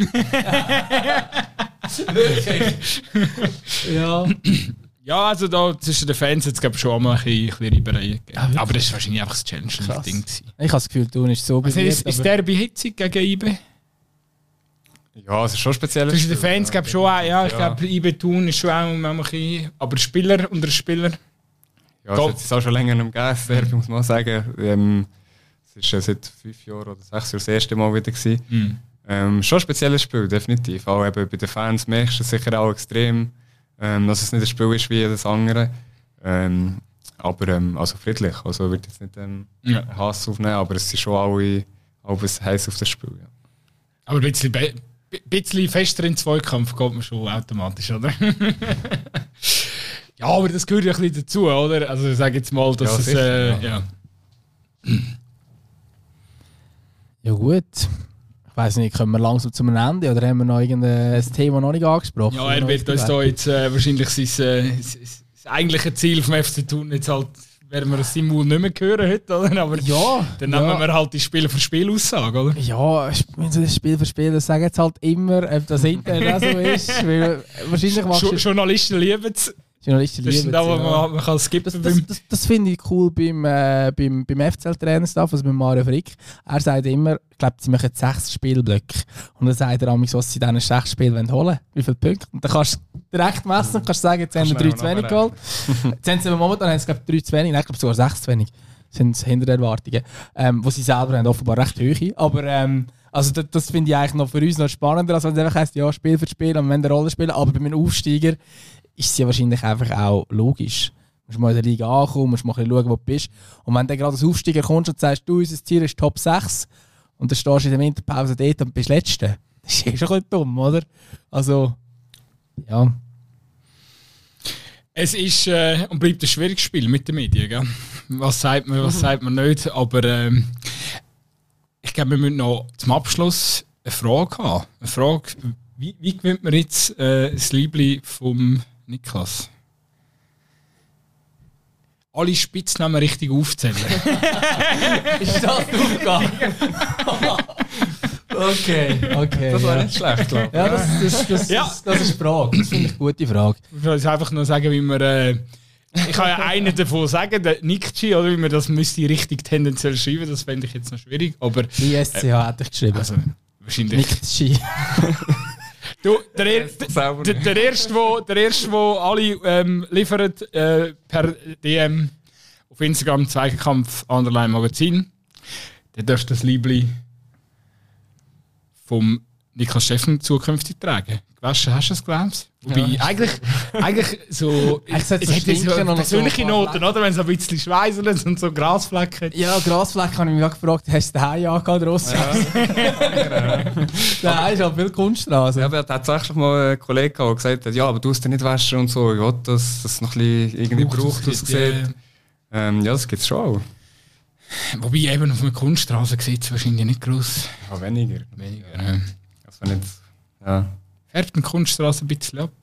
Wirklich? Ja. Ja, also da zwischen den Fans jetzt gab es schon einmal ein bisschen Reibereien. Ja, aber das war wahrscheinlich einfach das Challenge-Ding. Ich habe das Gefühl, Thun ist so Also ist Derby hitzig gegen IB? Ja, es ist schon speziell. Zwischen den Fans gab es schon auch, ja, ich glaube, IB Thun ist schon auch ein bisschen... Aber Spieler unter Spieler... Ja, es hat es auch schon länger nicht mehr gegeben, Derby, muss man sagen. Es ist ja seit 5 Jahren oder 6 Jahren das erste Mal wieder gewesen. Schon ein spezielles Spiel, definitiv. Auch eben bei den Fans merkst du sicher auch extrem, dass es nicht ein Spiel ist wie jedes andere. Aber also friedlich. Also ich würde jetzt nicht Hass aufnehmen, aber es sind schon alle heiß auf das Spiel. Ja. Aber ein bisschen fester in den Zweikampf geht man schon automatisch, oder? Ja, aber das gehört ja ein bisschen dazu, oder? Also ich sage jetzt mal, dass ja, es... sicher, ja. Ja gut. Ich weiss nicht, kommen wir langsam zum Ende oder haben wir noch irgendein Thema noch nicht angesprochen? Ja, er wird uns da jetzt wahrscheinlich sein eigentliche Ziel vom FC Thun jetzt halt, werden wir das Simul nicht mehr hören heute, oder? Aber ja, dann nehmen wir halt die Spiel für Spiel-Aussage, oder? Ja, wenn so das Spiel für Spiel, das sagen jetzt halt immer, ob das Internet auch so ist. Weil wahrscheinlich machst du... Journalisten lieben es. Journalisten das lieben ist da, man kann skippen. Das finde ich cool beim FCL-Trainer-Staff, also beim Mario Frick. Er sagt immer, ich glaube, sie machen 6 Spielblöcke. Und dann sagt er amigs, was sie in diesen 6 Spielen holen wollen. Wie viele Punkte. Und dann kannst du direkt messen und kannst sagen, jetzt haben wir 3 zu wenig geholt. Jetzt haben sie momentan 3 zu wenig, ich glaube sogar 6 zu wenig. Das sind hinter den Erwartungen. Wo sie selber haben offenbar recht hoch. Aber also das finde ich eigentlich noch für uns noch spannender, als wenn es einfach heisst, ja, Spiel für Spiel, und wenn der Rolle spielen. Aber bei einem Aufsteiger ist es ja wahrscheinlich einfach auch logisch. Du musst mal in der Liga ankommen, musst mal ein bisschen schauen, wo du bist. Und wenn du gerade als Aufsteiger kommst und sagst, du, unser Ziel ist Top 6 und dann stehst du in der Winterpause dort und bist Letzter, das ist schon ein bisschen dumm, oder? Also, ja. Es ist und bleibt ein schwieriges Spiel mit den Medien, gell? Was sagt man nicht, aber ich glaube, wir müssen noch zum Abschluss eine Frage haben. Eine Frage, wie gewinnt man jetzt das Liebling vom Niklas? Alle Spitznamen richtig aufzählen. Ist das die Aufgabe? Okay. Das war nicht schlecht, glaube ich. Ja, das ist die Frage. Das finde ich eine gute Frage. Ich will einfach nur sagen, wie man... ich kann ja einen davon sagen, der Nikci, oder wie man das müsste richtig tendenziell schreiben, das fände ich jetzt noch schwierig. Aber ISCH hätte ich geschrieben. Also, wahrscheinlich... Nikci. Du, der erste, wo alle liefert per DM auf Instagram Zweikampf _ Magazin, der darf das Liebli vom Niklas Steffen zukünftig tragen. Gewaschen hast du es, glaubst du? Wobei, Ja. eigentlich so... es hätte so persönliche Noten, oder? Wenn es ein bisschen schweißelt und so Grasflecken. Ja, Grasfleck habe ich mich auch gefragt, hast du daheim angehauen, Ross? Daheim ist halt viel Kunststraße. Ja, aber da hat tatsächlich mal ein Kollege gehabt, der gesagt hat, ja, aber du musst nicht waschen und so. Ich will, dass das noch ein bisschen irgendwie braucht, aussieht. Ja, das gibt es schon auch. Wobei eben auf einer Kunststraße sieht es wahrscheinlich nicht gross. Ja, weniger. Also nicht, ja. Färbt eine Kunststraße ein bisschen ab.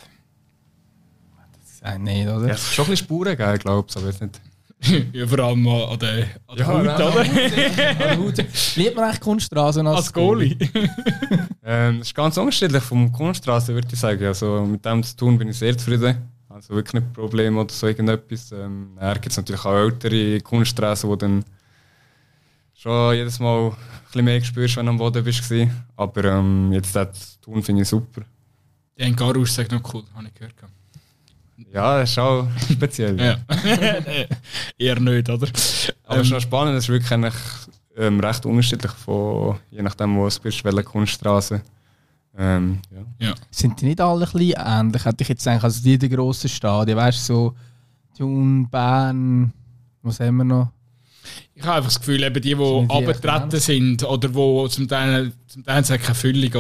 Das nicht, oder? Ja, es ist schon ein bisschen Spuren gegeben, glaube ich, aber jetzt nicht. Ja, vor allem an der Haut, oder? Liebt man eigentlich Kunststraßen Als Goalie? Das ist ganz unterschiedlich vom Kunststraße, würde ich sagen. Also mit dem zu tun bin ich sehr zufrieden. Also wirklich nicht ein Problem oder so irgendetwas. Da gibt es natürlich auch ältere Kunststraßen, wo dann schon jedes Mal ein bisschen mehr spürst, wenn du am Boden bist. Aber jetzt das Tun finde ich super. Der in Garus sagt noch cool, habe ich gehört. Ja, das ist auch speziell. Ja. Eher nicht, oder? Aber es ist noch spannend, es ist wirklich eigentlich, recht unterschiedlich, je nachdem, wo du bist, welche Kunststraße. Ja. Sind die nicht alle ein bisschen ähnlich? Hätte ich jetzt gedacht, also die grossen Stadien, weißt du, so Thun, Bern, was haben wir noch? Ich habe einfach das Gefühl, eben die runtergetreten sind oder wo zum Teil keine Füllung, oder?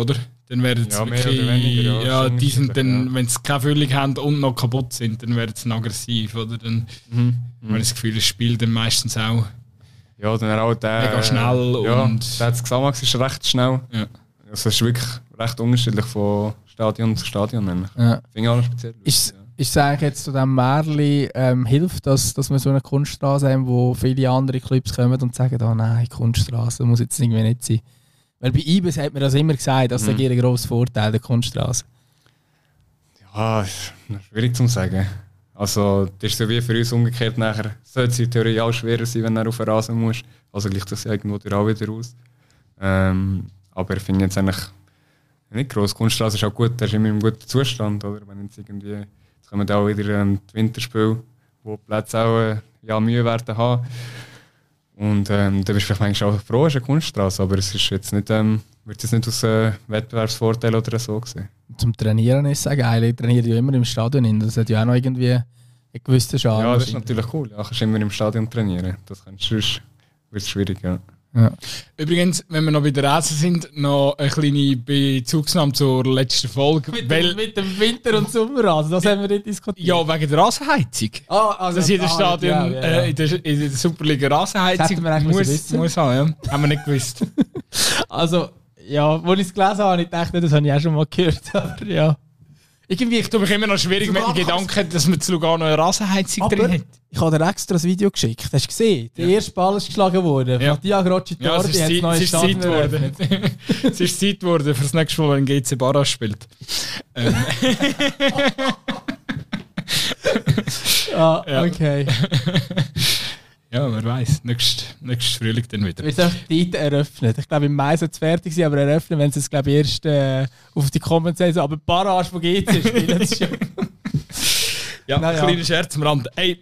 dann werden es mehr oder weniger. Ja, die sind dann, wenn sie keine Füllung haben und noch kaputt sind, dann werden sie aggressiv. Oder? Dann, wenn ich das Gefühl, das Spiel dann meistens auch ja, dann auch der, mega schnell. Ja, und der Xamax ist recht schnell. Ja. Also es ist wirklich recht unterschiedlich von Stadion zu Stadion. Ja. Finde ich auch noch speziell. Ist es eigentlich jetzt zu diesem Märli hilft, dass wir so eine Kunststraße haben, wo viele andere Clubs kommen und sagen, oh nein, Kunststraße muss jetzt irgendwie nicht sein. Weil bei Ibis hat man das immer gesagt, das ist ein grosser Vorteil der Kunststraße. Ja, ist schwierig zu sagen. Also das ist so wie für uns umgekehrt nachher. Sollte es in Theorie auch schwerer sein, wenn er auf den Rasen muss. Also gleicht das irgendwo auch wieder aus. Aber ich finde jetzt eigentlich nicht gross. Kunststraße ist auch gut, der ist immer im guten Zustand. Oder? Wenn jetzt irgendwie, jetzt kommen auch wieder die Winterspiele, wo die Plätze auch Mühe werden haben. Und dann bist du vielleicht manchmal auch froh, es ist eine Kunststraße, aber es ist jetzt nicht, wird jetzt nicht aus Wettbewerbsvorteil oder so gesehen. Zum Trainieren ist es auch geil. Ich trainiere ja immer im Stadion. Das hat ja auch noch irgendwie einen gewissen Charme. Ja, das ist natürlich cool. Ja, kannst immer im Stadion trainieren. Das kannst du, sonst wird es schwierig, ja. Ja. Übrigens, wenn wir noch bei der Rasen sind, noch eine kleine Bezugsnahme zur letzten Folge. Mit dem Winter- und Sommerrasen, das haben wir nicht diskutiert. Ja, wegen der Rasenheizung. Also dass jeder Stadion ja. In der Superliga Rasenheizung muss haben. Ja. Haben wir nicht gewusst. Also, ja, als ich es gelesen habe, ich dachte, das habe ich auch schon mal gehört. Aber ja. Irgendwie, ich tue mich immer noch schwierig mit dem Gedanken, dass man zu Lugano eine Rasenheizung drin hat. Ich habe dir extra ein Video geschickt. Hast du gesehen? Der erste Ball ist geschlagen worden. Ja. Mattia Grocci-Torbi hat das neue Stadion eröffnet. Es ist Zeit geworden für das nächste Mal, wenn GC Barra spielt. Ja, okay. Ja, wer weiß. Nächstes Frühling dann wieder. Wird auch die eröffnet. Ich glaube, im Mai soll es fertig sein, aber eröffnen, wenn sie es glaube ich, erst auf die Comments sagen. Aber Barrage von GC spielen es schon. Ja, kleiner Scherz am Rand. Hey,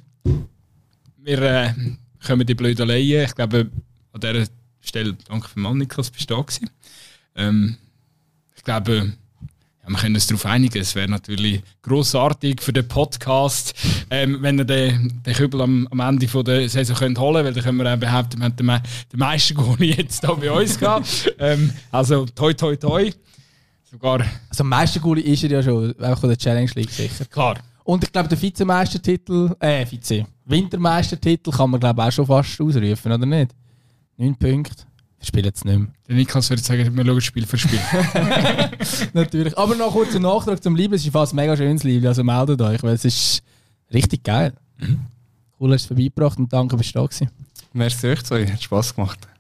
wir kommen die blöden Leien. Ich glaube, an dieser Stelle danke für Niklas, bist du da gewesen. Ich glaube, wir können uns darauf einigen. Es wäre natürlich grossartig für den Podcast, wenn ihr den Kübel am Ende der Saison holen könnt, weil dann können wir auch behaupten, wir haben den meisten Goalie jetzt hier bei uns gehabt. Also toi toi toi. Sogar. Also am meisten Goalie ist er ja schon, auch von der Challenge League sicher. Klar. Und ich glaube, den Wintermeistertitel kann man glaube auch schon fast ausrufen, oder nicht? 9 Punkte. Wir spielen jetzt nicht mehr. Der Niklas würde sagen, wir schauen Spiel für Spiel. Natürlich. Aber noch kurz zum Nachtrag zum Liebe. Es ist fast ein mega schönes Liebe, also meldet euch, weil es ist richtig geil. Cool, dass du es vorbeigebracht und danke, dass du da warst. Merci euch zwei, hat Spass gemacht.